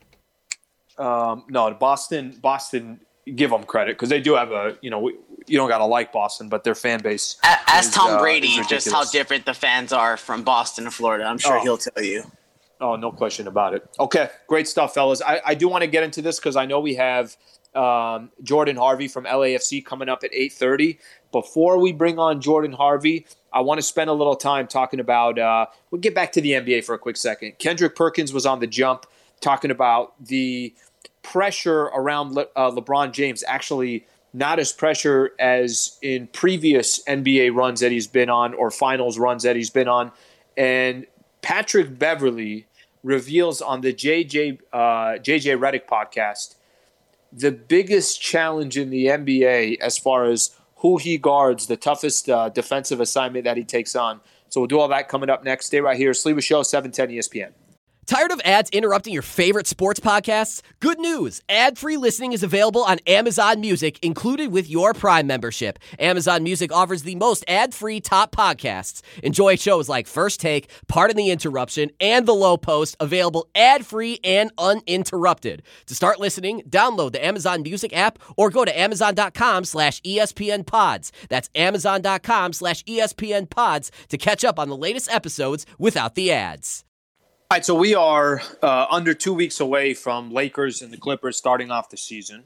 No, Boston, give them credit because they do have you don't gotta like Boston, but their fan base. Ask Tom Brady just how different the fans are from Boston and Florida. I'm sure he'll tell you. Oh, no question about it. Okay, great stuff, fellas. I do want to get into this because I know we have Jordan Harvey from LAFC coming up at 8:30. Before we bring on Jordan Harvey, I want to spend a little time talking about we'll get back to the NBA for a quick second. Kendrick Perkins was on The Jump talking about the pressure around LeBron James, actually not as pressure as in previous NBA runs that he's been on or finals runs that he's been on. And Patrick Beverley reveals on the JJ Redick podcast the biggest challenge in the NBA as far as who he guards, the toughest defensive assignment that he takes on. So we'll do all that coming up next. Stay right here. Sleeper Show, 710 ESPN. Tired of ads interrupting your favorite sports podcasts? Good news! Ad-free listening is available on Amazon Music, included with your Prime membership. Amazon Music offers the most ad-free top podcasts. Enjoy shows like First Take, Pardon the Interruption, and The Low Post, available ad-free and uninterrupted. To start listening, download the Amazon Music app or go to Amazon.com/ESPN Pods. That's Amazon.com/ESPN Pods to catch up on the latest episodes without the ads. All right, so we are under 2 weeks away from Lakers and the Clippers starting off the season.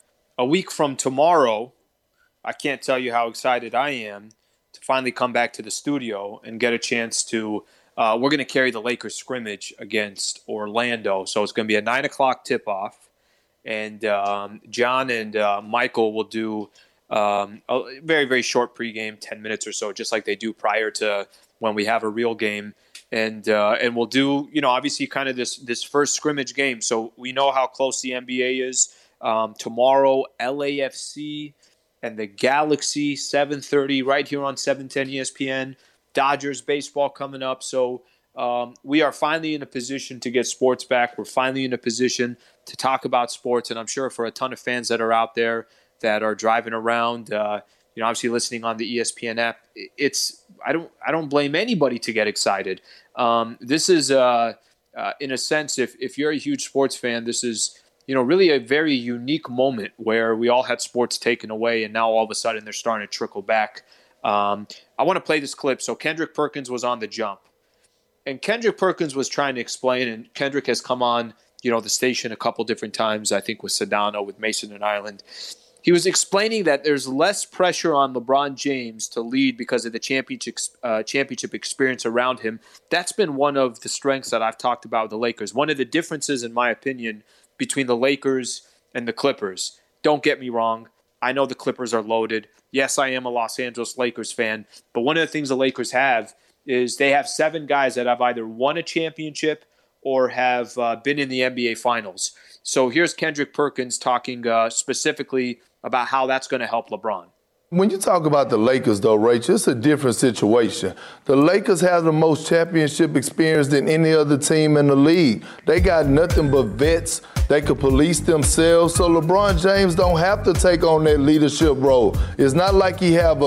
A week from tomorrow, I can't tell you how excited I am to finally come back to the studio and get a chance to we're going to carry the Lakers scrimmage against Orlando. So it's going to be a 9 o'clock tip-off. And John and Michael will do a very, very short pregame, 10 minutes or so, just like they do prior to when we have a real game. And we'll do, obviously kind of this first scrimmage game. So we know how close the NBA is. Tomorrow, LAFC and the Galaxy, 7:30, right here on 710 ESPN. Dodgers baseball coming up. So we are finally in a position to get sports back. We're finally in a position to talk about sports. And I'm sure for a ton of fans that are out there that are driving around, obviously listening on the ESPN app, I don't blame anybody to get excited. This is, in a sense, if you're a huge sports fan, this is, really a very unique moment where we all had sports taken away, and now all of a sudden they're starting to trickle back. I want to play this clip. So Kendrick Perkins was on The Jump, and Kendrick Perkins was trying to explain, and Kendrick has come on, the station a couple different times, I think with Sedano, with Mason and Ireland. He was explaining that there's less pressure on LeBron James to lead because of the championship experience around him. That's been one of the strengths that I've talked about with the Lakers. One of the differences, in my opinion, between the Lakers and the Clippers. Don't get me wrong. I know the Clippers are loaded. Yes, I am a Los Angeles Lakers fan. But one of the things the Lakers have is they have 7 guys that have either won a championship or have been in the NBA Finals. So here's Kendrick Perkins talking specifically about how that's going to help LeBron. When you talk about the Lakers, though, Rach, it's a different situation. The Lakers have the most championship experience than any other team in the league. They got nothing but vets. They could police themselves. So LeBron James don't have to take on that leadership role. It's not like he have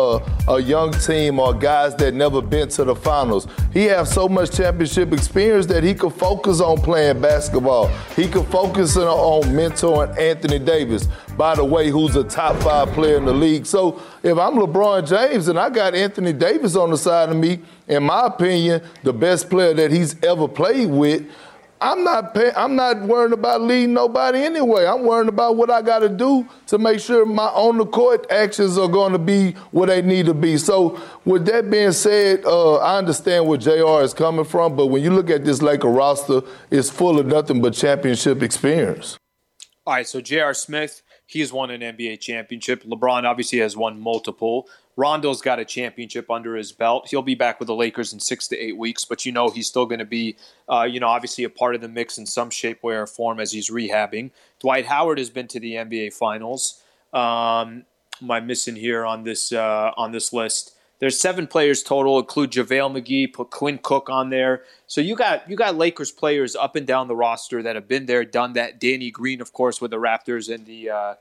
a young team or guys that never been to the finals. He has so much championship experience that he could focus on playing basketball. He could focus on mentoring Anthony Davis, by the way, who's a top 5 player in the league. So if I'm LeBron James and I got Anthony Davis on the side of me, in my opinion, the best player that he's ever played with, I'm not worrying about leading nobody anyway. I'm worrying about what I got to do to make sure my on-the-court actions are going to be what they need to be. So with that being said, I understand where JR is coming from, but when you look at this Laker roster, it's full of nothing but championship experience. All right, so J.R. Smith, He's won an NBA championship. LeBron obviously has won multiple. Rondo's got a championship under his belt. He'll be back with the Lakers in 6 to 8 weeks, but he's still going to be, obviously a part of the mix in some shape, way, or form as he's rehabbing. Dwight Howard has been to the NBA Finals. Am I missing here on this list? There's 7 players total. Include JaVale McGee, put Quinn Cook on there. So you got Lakers players up and down the roster that have been there, done that. Danny Green, of course, with the Raptors and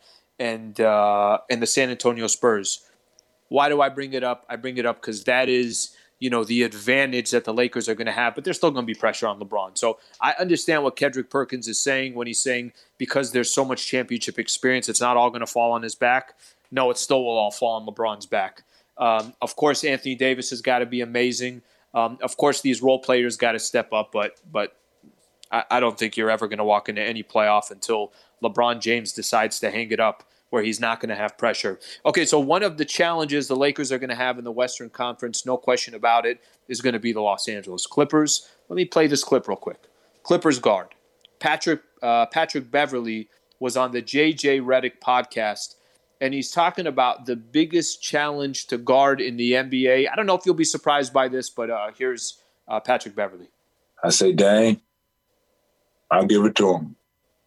the San Antonio Spurs. Why do I bring it up? I bring it up because that is, the advantage that the Lakers are going to have, but there's still going to be pressure on LeBron. So I understand what Kendrick Perkins is saying when he's saying because there's so much championship experience, it's not all going to fall on his back. No, it still will all fall on LeBron's back. Of course, Anthony Davis has got to be amazing. Of course, these role players got to step up, but I don't think you're ever going to walk into any playoff until LeBron James decides to hang it up where he's not going to have pressure. Okay, so one of the challenges the Lakers are going to have in the Western Conference, no question about it, is going to be the Los Angeles Clippers. Let me play this clip real quick. Clippers guard. Patrick Beverley was on the JJ Redick podcast, and he's talking about the biggest challenge to guard in the NBA. I don't know if you'll be surprised by this, but here's Patrick Beverley. I say, Dang, I'll give it to him.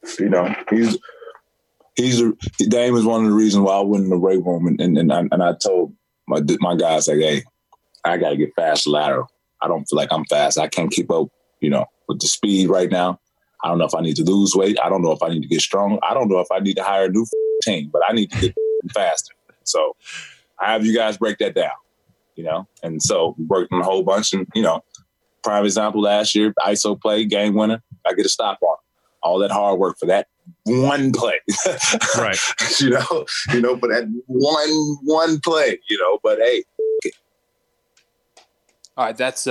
Dame is one of the reasons why I went in the weight room, and I told my guys, like, hey, I got to get fast lateral. I don't feel like I'm fast. I can't keep up, with the speed right now. I don't know if I need to lose weight. I don't know if I need to get strong. I don't know if I need to hire a new team, but I need to get faster. So I have you guys break that down, And so we worked on a whole bunch, and, prime example last year, ISO play, game winner, I get a stop on it. All that hard work for that one play, right? For that one play, But hey, all right, that's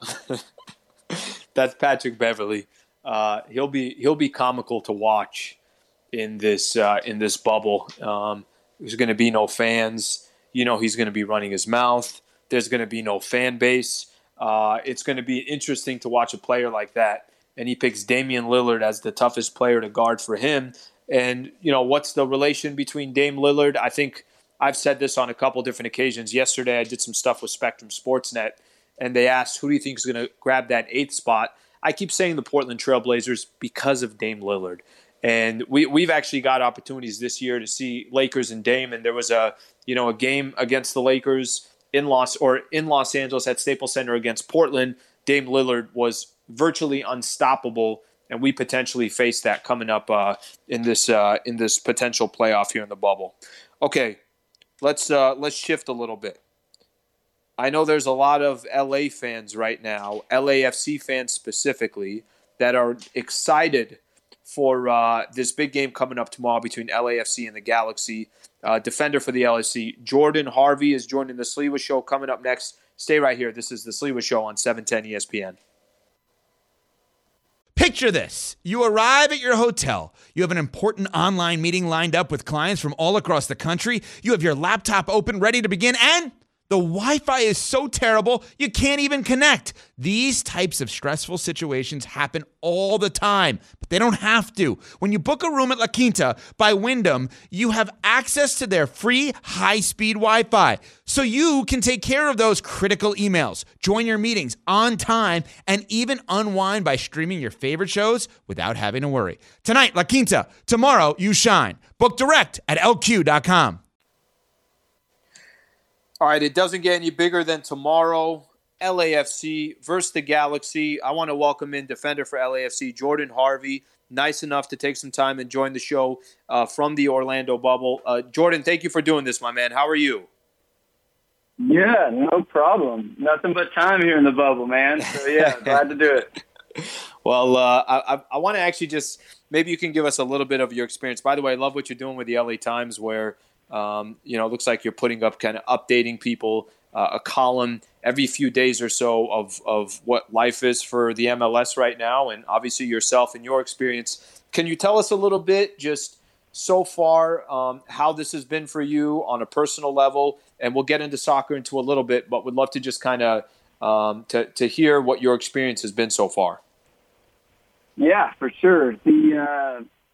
Patrick Beverley. He'll be comical to watch in this bubble. There's going to be no fans. He's going to be running his mouth. There's going to be no fan base. It's going to be interesting to watch a player like that. And he picks Damian Lillard as the toughest player to guard for him. And, what's the relation between Dame Lillard? I think I've said this on a couple different occasions. Yesterday I did some stuff with Spectrum Sportsnet, and they asked, who do you think is going to grab that 8th spot? I keep saying the Portland Trailblazers because of Dame Lillard. And we've actually got opportunities this year to see Lakers and Dame. And there was a game against the Lakers in Los Angeles at Staples Center against Portland. Dame Lillard was virtually unstoppable, and we potentially face that coming up in this potential playoff here in the bubble. Okay, let's shift a little bit. I know there's a lot of LA fans right now, LAFC fans specifically, that are excited for this big game coming up tomorrow between LAFC and the Galaxy. Defender for the LAFC, Jordan Harvey, is joining the Sliwa Show coming up next. Stay right here. This is the Sliwa Show on 710 ESPN. Picture this. You arrive at your hotel. You have an important online meeting lined up with clients from all across the country. You have your laptop open, ready to begin, and the Wi-Fi is so terrible, you can't even connect. These types of stressful situations happen all the time, but they don't have to. When you book a room at La Quinta by Wyndham, you have access to their free high-speed Wi-Fi, so you can take care of those critical emails, join your meetings on time, and even unwind by streaming your favorite shows without having to worry. Tonight, La Quinta. Tomorrow, you shine. Book direct at LQ.com. All right, it doesn't get any bigger than tomorrow. LAFC versus the Galaxy. I want to welcome in defender for LAFC, Jordan Harvey. Nice enough to take some time and join the show from the Orlando bubble. Jordan, thank you for doing this, my man. How are you? Yeah, no problem. Nothing but time here in the bubble, man. So, yeah, glad to do it. Well, I want to actually just – maybe you can give us a little bit of your experience. By the way, I love what you're doing with the LA Times where – it looks like you're putting up kind of updating people, a column every few days or so of what life is for the MLS right now, and obviously yourself and your experience. Can you tell us a little bit just so far how this has been for you on a personal level? And we'll get into soccer into a little bit, but would love to just kind of to hear what your experience has been so far. Yeah, for sure.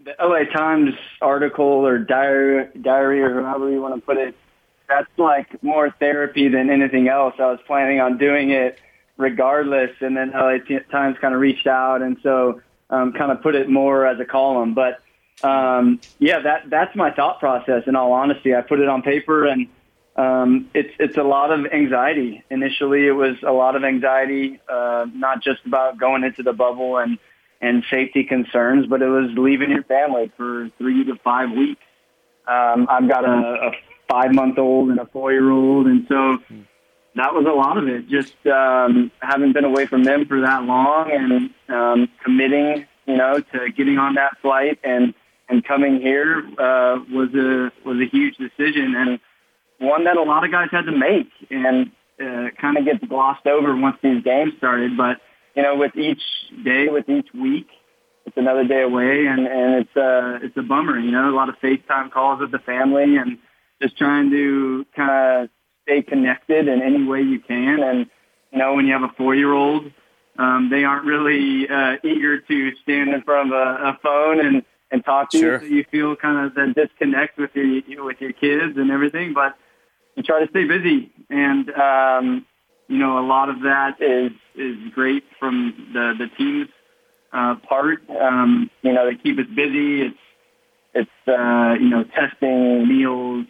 the LA Times article or diary or however you want to put it, that's like more therapy than anything else. I was planning on doing it regardless, and then LA Times kind of reached out, and so kind of put it more as a column. But that's my thought process. In all honesty, I put it on paper, and it's a lot of anxiety. Initially, it was a lot of anxiety, not just about going into the bubble and safety concerns, but it was leaving your family for 3 to 5 weeks. I've got a 5-month-old and a 4-year-old, and so that was a lot of it. Just having been away from them for that long and committing, to getting on that flight and coming here was a huge decision, and one that a lot of guys had to make, and kind of gets glossed over once these games started. But with each day, with each week, it's another day away, and it's a bummer. A lot of FaceTime calls with the family, and just trying to kind of stay connected in any way you can. And when you have a 4-year-old, they aren't really eager to stand in front of a phone and talk to you, so you feel kind of that disconnect with your kids and everything. But you try to stay busy, and a lot of that is great from the team's part. They keep us busy. It's testing, meals.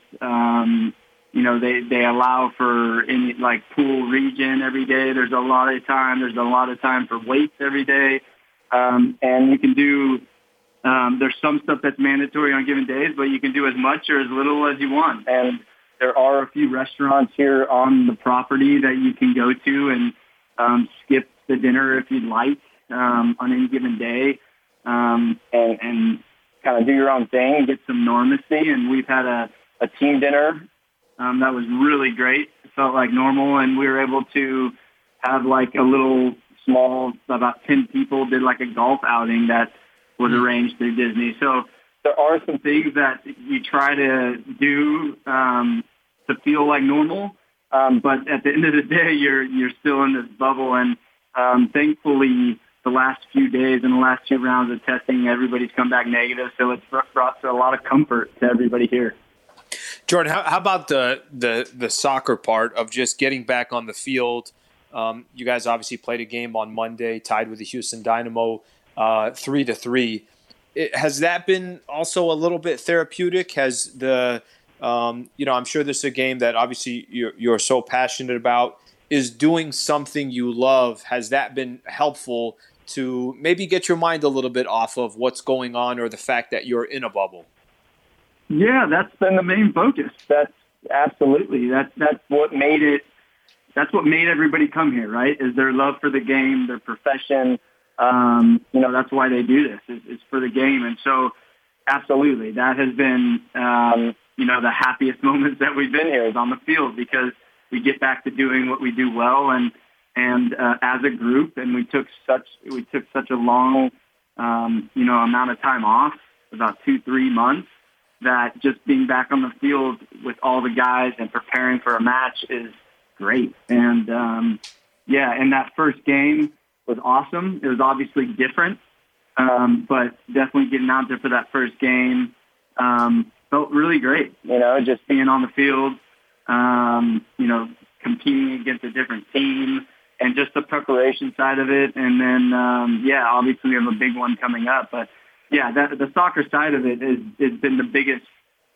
They allow for any like pool region every day. There's a lot of time. There's a lot of time for weights every day, and you can do. There's some stuff that's mandatory on given days, but you can do as much or as little as you want. And there are a few restaurants here on the property that you can go to and skip the dinner if you'd like on any given day, and kind of do your own thing and get some normalcy. And we've had a team dinner that was really great. It felt like normal, and we were able to have like a little small, about 10 people did like a golf outing that was arranged through Disney. So there are some things that you try to do to feel like normal, but at the end of the day, you're still in this bubble. And thankfully, the last few days and the last 2 rounds of testing, everybody's come back negative. So it's brought a lot of comfort to everybody here. Jordan, how about the soccer part of just getting back on the field? You guys obviously played a game on Monday, tied with the Houston Dynamo 3-3. Has that been also a little bit therapeutic? Has I'm sure this is a game that obviously you're so passionate about. Is doing something you love, has that been helpful to maybe get your mind a little bit off of what's going on or the fact that you're in a bubble? Yeah, that's been the main focus. That's absolutely. That's what made it. That's what made everybody come here, right? Is their love for the game, their profession. That's why they do this. It's for the game, and so absolutely, that has been the happiest moments that we've been here is on the field, because we get back to doing what we do well, and as a group, and we took such a long amount of time off, about 2-3 months, that just being back on the field with all the guys and preparing for a match is great. And and that first game was awesome. It was obviously different, but definitely getting out there for that first game felt really great. Just being on the field, competing against a different team, and just the preparation side of it. And then, obviously we have a big one coming up. But, the soccer side of it has been the biggest,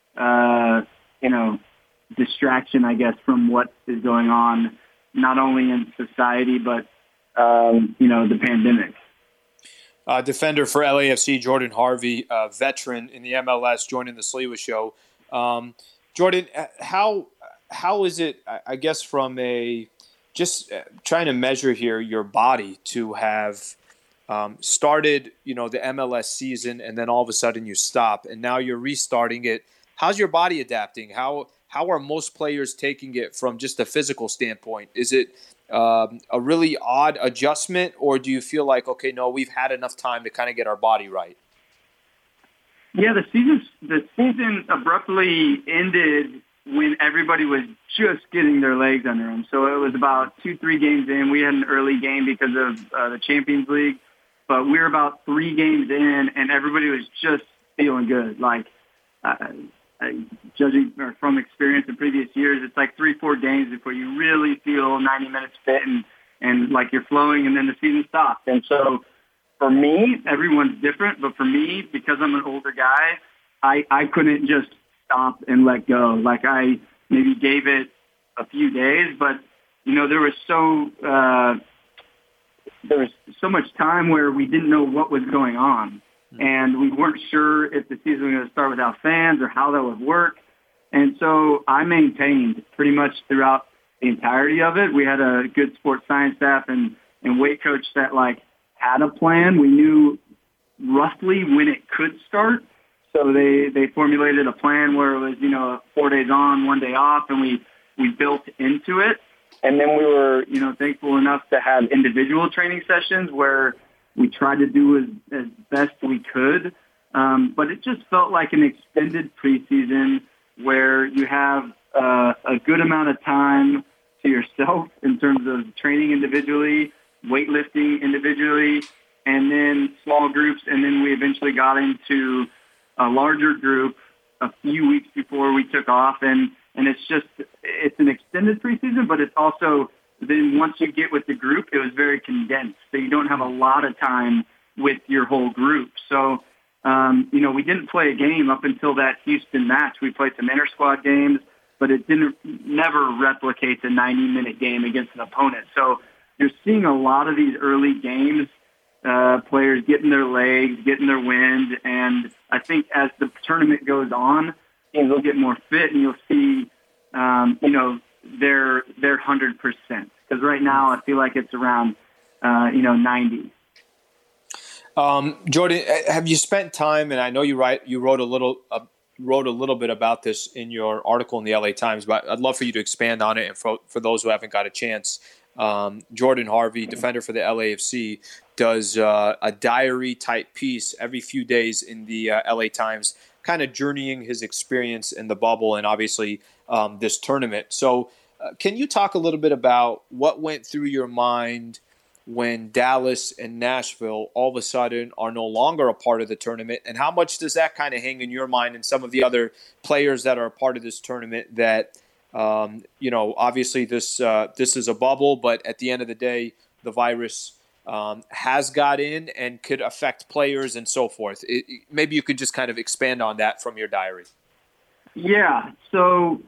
distraction, I guess, from what is going on, not only in society, but, the pandemic. Defender for LAFC, Jordan Harvey, veteran in the MLS, joining the Sliwa Show. Jordan, how is it, I guess, from just trying to measure here your body to have started, the MLS season, and then all of a sudden you stop, and now you're restarting it. How's your body adapting? How are most players taking it from just a physical standpoint? Is it a really odd adjustment, or do you feel like, okay, no, we've had enough time to kind of get our body right? Yeah, the season abruptly ended when everybody was just getting their legs under them. So it was about 2-3 games in. We had an early game because of the Champions League, but we were about 3 games in, and everybody was just feeling good. Like, judging from experience in previous years, it's like 3-4 games before you really feel 90 minutes fit and like you're flowing, and then the season stops. And so for me, everyone's different, but for me, because I'm an older guy, I couldn't just stop and let go. Like, I maybe gave it a few days, but there was so much time where we didn't know what was going on, and we weren't sure if the season was going to start without fans or how that would work. And so I maintained pretty much throughout the entirety of it. We had a good sports science staff and weight coach that had a plan. We knew roughly when it could start. So they formulated a plan where it was, 4 days on, 1 day off, and we built into it. And then we were, thankful enough to have individual training sessions where we tried to do as best we could. But it just felt like an extended preseason where you have a good amount of time to yourself in terms of training individually, weightlifting individually, and then small groups. And then we eventually got into a larger group a few weeks before we took off. And it's an extended preseason, but it's also then once you get with the group, it was very condensed. So you don't have a lot of time with your whole group. So, we didn't play a game up until that Houston match. We played some inter-squad games, but it never replicate the 90-minute game against an opponent. So you're seeing a lot of these early games, players getting their legs, getting their wind, and I think as the tournament goes on, teams will get more fit, and you'll see, their 100%. Because right now, I feel like it's around, 90. Jordan, have you spent time? And I know you wrote a little bit about this in your article in the LA Times, but I'd love for you to expand on it. And for those who haven't got a chance, Jordan Harvey, defender for the LAFC, does a diary type piece every few days in the LA Times, kind of journeying his experience in the bubble and obviously this tournament. So can you talk a little bit about what went through your mind when Dallas and Nashville all of a sudden are no longer a part of the tournament, and how much does that kind of hang in your mind and some of the other players that are a part of this tournament that, obviously this is a bubble, but at the end of the day, the virus has got in and could affect players and so forth. Maybe you could just kind of expand on that from your diary. Yeah. So,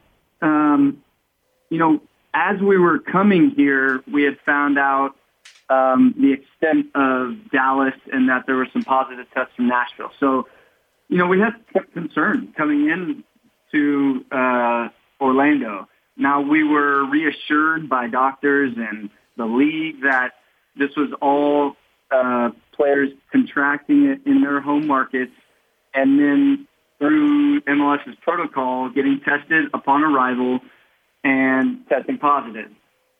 as we were coming here, we had found out the extent of Dallas and that there were some positive tests from Nashville. So, we had concern coming in to Orlando. Now, we were reassured by doctors and the league that this was all players contracting it in their home markets, and then through MLS's protocol, getting tested upon arrival and testing positive.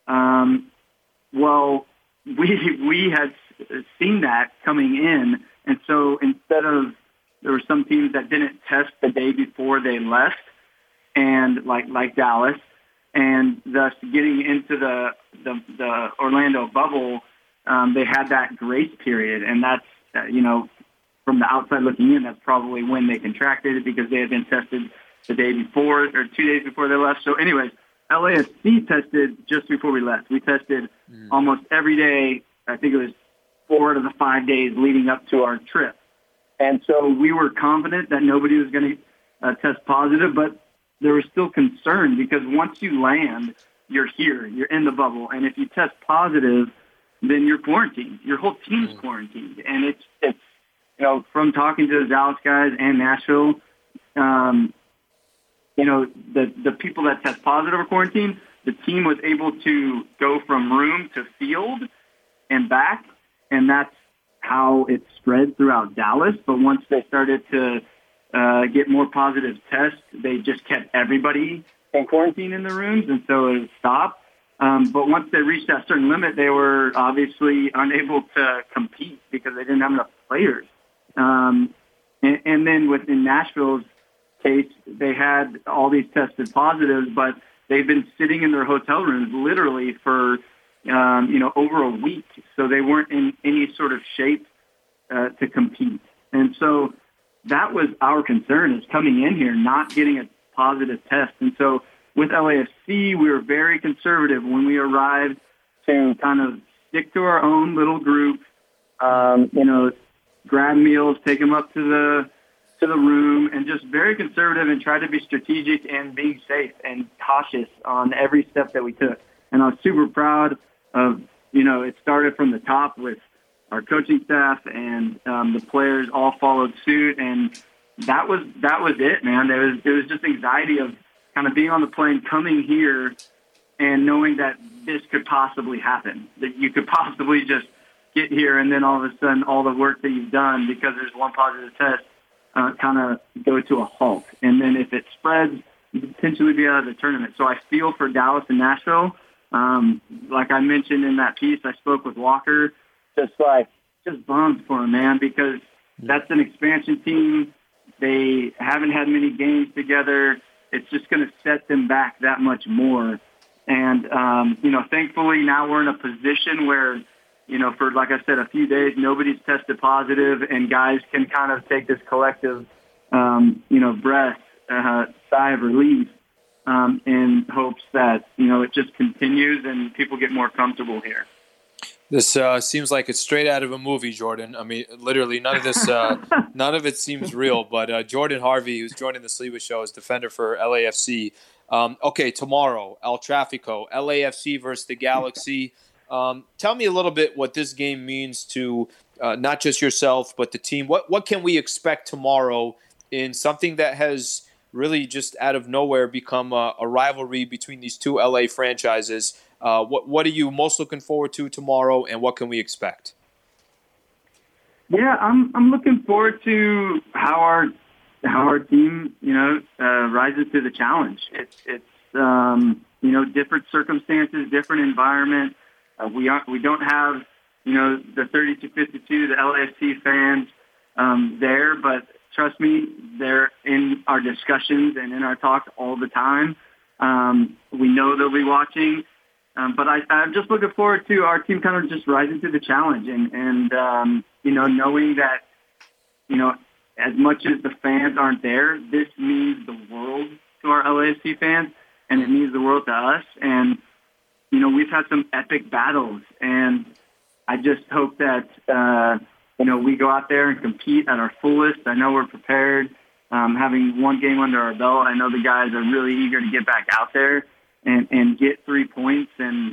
Well, we had seen that coming in, and so instead of, there were some teams that didn't test the day before they left, and like Dallas, and thus getting into the Orlando bubble, they had that grace period, and that's from the outside looking in, that's probably when they contracted it because they had been tested the day before or 2 days before they left. So anyways, LAFC tested just before we left. We tested almost every day. I think it was 4 out of the 5 days leading up to our trip. And so we were confident that nobody was going to test positive, but there was still concern because once you land, you're here, you're in the bubble. And if you test positive, then you're quarantined. Your whole team's quarantined. And it's from talking to the Dallas guys and Nashville, the people that test positive are quarantined. The team was able to go from room to field and back, and that's how it spread throughout Dallas. But once they started to get more positive tests, they just kept everybody in quarantine in the rooms, and so it stopped. But once they reached that certain limit, they were obviously unable to compete because they didn't have enough players. And then within Nashville's case, they had all these tested positives, but they've been sitting in their hotel rooms literally for, over a week. So they weren't in any sort of shape to compete. And so that was our concern, is coming in here not getting a positive test. And so with LAFC, we were very conservative when we arrived to kind of stick to our own little group, grab meals, take them up to the room, and just very conservative and try to be strategic and being safe and cautious on every step that we took. And I was super proud of, it started from the top with our coaching staff, and the players all followed suit. And that was it, man. It was just anxiety of kind of being on the plane, coming here and knowing that this could possibly happen, that you could possibly just get here and then all of a sudden all the work that you've done because there's one positive test kind of go to a halt. And then if it spreads, you could potentially be out of the tournament. So I feel for Dallas and Nashville. Like I mentioned in that piece, I spoke with Walker, just bummed for him, man, because that's an expansion team. They haven't had many games together. It's just going to set them back that much more. And, thankfully now we're in a position where, for, like I said, a few days, nobody's tested positive, and guys can kind of take this collective, breath, sigh of relief, in hopes that, it just continues and people get more comfortable here. This seems like it's straight out of a movie, Jordan. I mean, literally, none of this, none of it seems real. But Jordan Harvey, who's joining the Sliwa Show, is defender for LAFC. Okay, tomorrow, El Tráfico, LAFC versus the Galaxy. Tell me a little bit what this game means to not just yourself, but the team. What can we expect tomorrow in something that has really just out of nowhere become a rivalry between these two LA franchises? What are you most looking forward to tomorrow, and what can we expect? Yeah, I'm looking forward to how our team rises to the challenge. It's different circumstances, different environment. We don't have the 3252, the LAFC fans there, but trust me, they're in our discussions and in our talks all the time. We know they'll be watching. But I'm just looking forward to our team kind of just rising to the challenge and knowing that, as much as the fans aren't there, this means the world to our LAFC fans, and it means the world to us. And, we've had some epic battles, and I just hope that, we go out there and compete at our fullest. I know we're prepared. Having one game under our belt, I know the guys are really eager to get back out there and get 3 points and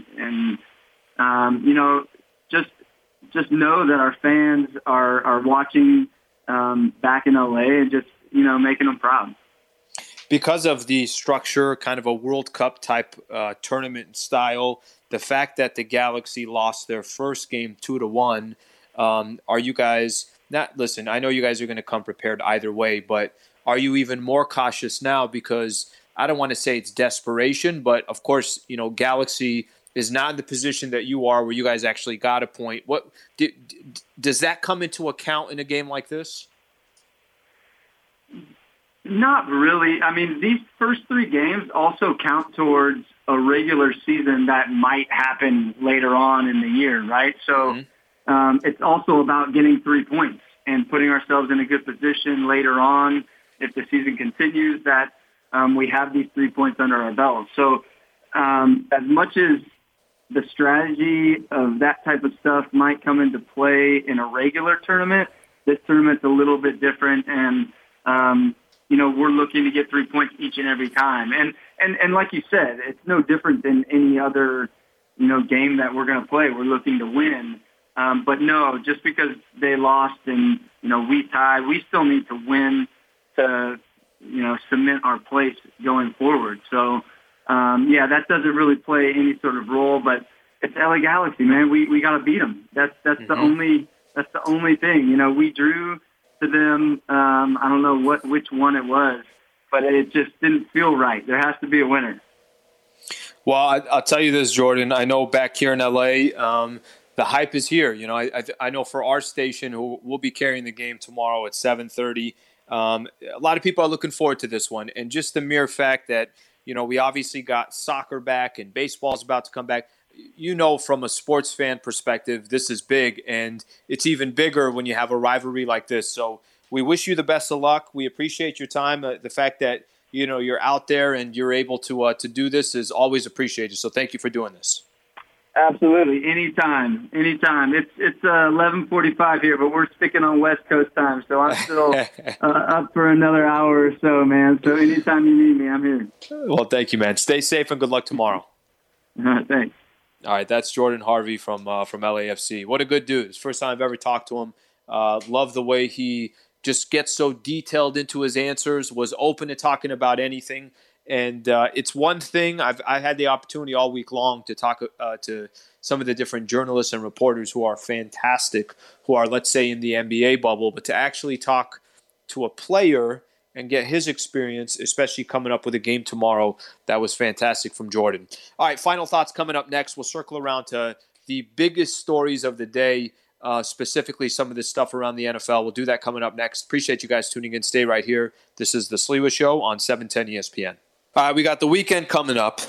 just know that our fans are watching back in LA and just, making them proud. Because of the structure, kind of a World Cup type tournament style, the fact that the Galaxy lost their first game 2-1, are you guys listen, I know you guys are going to come prepared either way, but are you even more cautious now because I don't want to say it's desperation, but of course, Galaxy is not in the position that you are where you guys actually got a point. What does that come into account in a game like this? Not really. I mean, these first 3 games also count towards a regular season that might happen later on in the year, right? So it's also about getting 3 points and putting ourselves in a good position later on if the season continues that we have these 3 points under our belt. So as much as the strategy of that type of stuff might come into play in a regular tournament, this tournament's a little bit different, and we're looking to get 3 points each and every time. And like you said, it's no different than any other game that we're going to play. We're looking to win. But no, just because they lost and we tied, we still need to win to cement our place going forward. So, that doesn't really play any sort of role, but it's LA Galaxy, man. We got to beat them. That's the only thing. We drew to them. I don't know which one it was, but it just didn't feel right. There has to be a winner. Well, I'll tell you this, Jordan. I know back here in LA, the hype is here. I know for our station, who will be carrying the game tomorrow at 7:30. A lot of people are looking forward to this one, and just the mere fact that we obviously got soccer back and baseball's about to come back. From a sports fan perspective, this is big, and it's even bigger when you have a rivalry like this. So we wish you the best of luck. We appreciate your time. The fact that you're out there and you're able to do this is always appreciated. So thank you for doing this. Absolutely, anytime. It's 11:45 here, but we're sticking on West Coast time, so I'm still up for another hour or so, man. So anytime you need me, I'm here. Well, thank you, man. Stay safe and good luck tomorrow. Thanks. All right, that's Jordan Harvey from LAFC. What a good dude. It's the first time I've ever talked to him. Love the way he just gets so detailed into his answers, was open to talking about anything. And it's one thing, I had the opportunity all week long to talk to some of the different journalists and reporters who are fantastic, who are, let's say, in the NBA bubble, but to actually talk to a player and get his experience, especially coming up with a game tomorrow, that was fantastic from Jordan. All right, final thoughts coming up next. We'll circle around to the biggest stories of the day, specifically some of this stuff around the NFL. We'll do that coming up next. Appreciate you guys tuning in. Stay right here. This is The Sliwa Show on 710 ESPN. All right, we got the weekend coming up.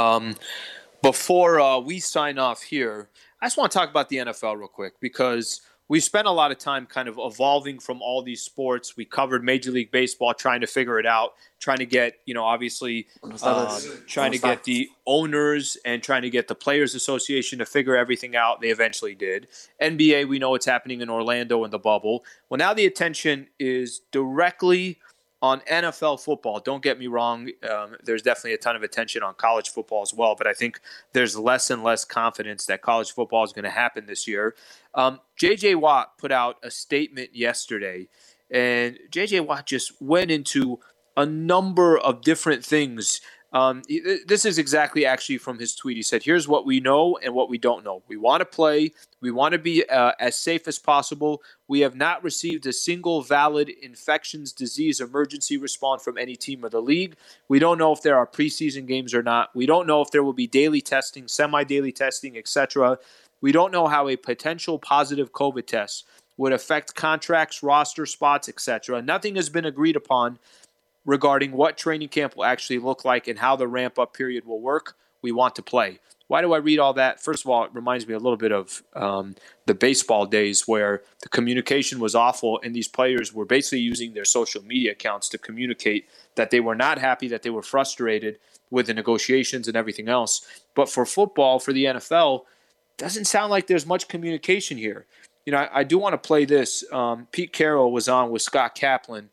Before we sign off here, I just want to talk about the NFL real quick because we spent a lot of time kind of evolving from all these sports. We covered Major League Baseball, trying to figure it out, trying to get, obviously trying to get the owners and trying to get the Players Association to figure everything out. They eventually did. NBA, we know what's happening in Orlando in the bubble. Well, now the attention is directly on NFL football. Don't get me wrong. There's definitely a ton of attention on college football as well, but I think there's less and less confidence that college football is going to happen this year. J.J. Watt put out a statement yesterday, and J.J. Watt just went into a number of different things. This is exactly actually from his tweet. He said, here's what we know and what we don't know. We want to play. We want to be as safe as possible. We have not received a single valid infectious disease emergency response from any team or the league. We don't know if there are preseason games or not. We don't know if there will be daily testing, semi-daily testing, etc. We don't know how a potential positive COVID test would affect contracts, roster spots, etc. Nothing has been agreed upon regarding what training camp will actually look like and how the ramp-up period will work. We want to play. Why do I read all that? First of all, it reminds me a little bit of the baseball days where the communication was awful and these players were basically using their social media accounts to communicate that they were not happy, that they were frustrated with the negotiations and everything else. But for football, for the NFL, doesn't sound like there's much communication here. I do want to play this. Pete Carroll was on with Scott Kaplan.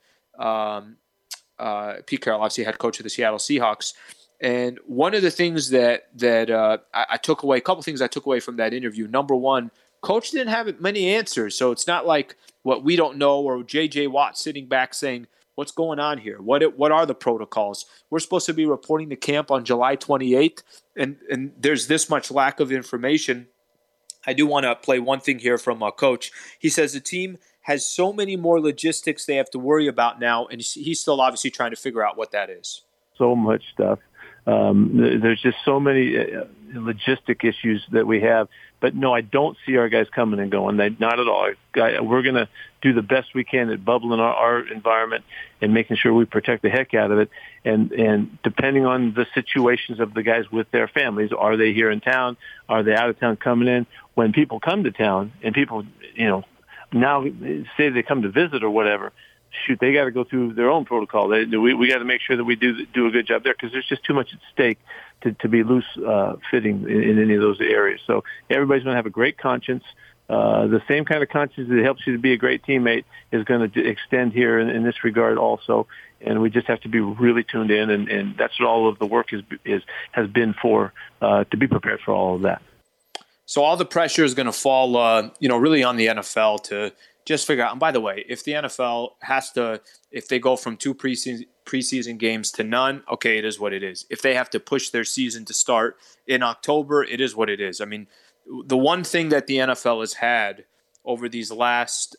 Pete Carroll, obviously head coach of the Seattle Seahawks. And one of the things that I took away, a couple things I took away from that interview. Number one, coach didn't have many answers. So it's not like what we don't know or J.J. Watt sitting back saying, what's going on here? What are the protocols? We're supposed to be reporting to camp on July 28th, and there's this much lack of information. I do want to play one thing here from Coach. He says the team has so many more logistics they have to worry about now, and he's still obviously trying to figure out what that is. So much stuff. There's just so many logistic issues that we have. But no, I don't see our guys coming and going. Not at all. We're going to do the best we can at bubbling our environment and making sure we protect the heck out of it. And depending on the situations of the guys with their families, are they here in town? Are they out of town coming in? When people come to town and people, now say they come to visit or whatever, shoot, they got to go through their own protocol. We got to make sure that we do a good job there because there's just too much at stake to be loose fitting in any of those areas. So everybody's going to have a great conscience. The same kind of conscience that helps you to be a great teammate is going to extend here in this regard also. And we just have to be really tuned in, and that's what all of the work has been for, to be prepared for all of that. So all the pressure is going to fall, really on the NFL to just figure out. And by the way, if the NFL if they go from 2 preseason games to none, okay, it is what it is. If they have to push their season to start in October, it is what it is. I mean, the one thing that the NFL has had over these last,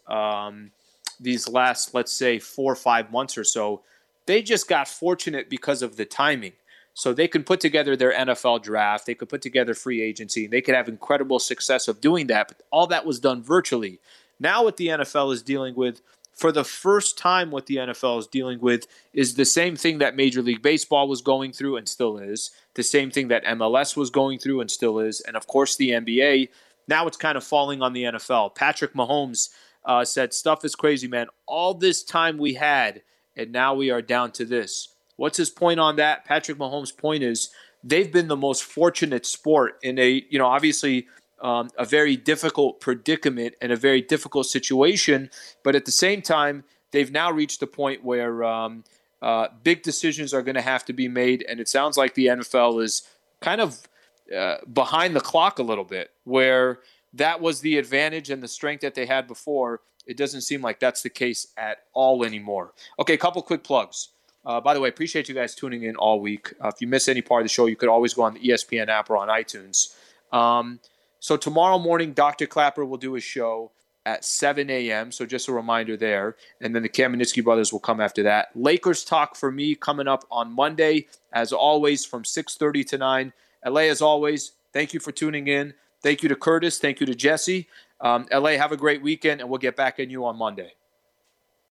let's say, 4 or 5 months or so, they just got fortunate because of the timing. So they can put together their NFL draft, they could put together free agency, and they could have incredible success of doing that. But all that was done virtually. Now what the NFL is dealing with, for the first time what the NFL is dealing with, is the same thing that Major League Baseball was going through and still is, the same thing that MLS was going through and still is, and of course the NBA. Now it's kind of falling on the NFL. Patrick Mahomes said, stuff is crazy, man. All this time we had, and now we are down to this. What's his point on that? Patrick Mahomes' point is they've been the most fortunate sport in a, obviously a very difficult predicament and a very difficult situation. But at the same time, they've now reached the point where big decisions are going to have to be made. And it sounds like the NFL is kind of behind the clock a little bit, where that was the advantage and the strength that they had before. It doesn't seem like that's the case at all anymore. Okay, a couple quick plugs. By the way, appreciate you guys tuning in all week. If you miss any part of the show, you could always go on the ESPN app or on iTunes. So tomorrow morning, Dr. Clapper will do his show at 7 a.m., so just a reminder there. And then the Kamenetsky brothers will come after that. Lakers Talk for me coming up on Monday, as always, from 6:30 to 9. LA, as always, thank you for tuning in. Thank you to Curtis. Thank you to Jesse. LA, have a great weekend, and we'll get back at you on Monday.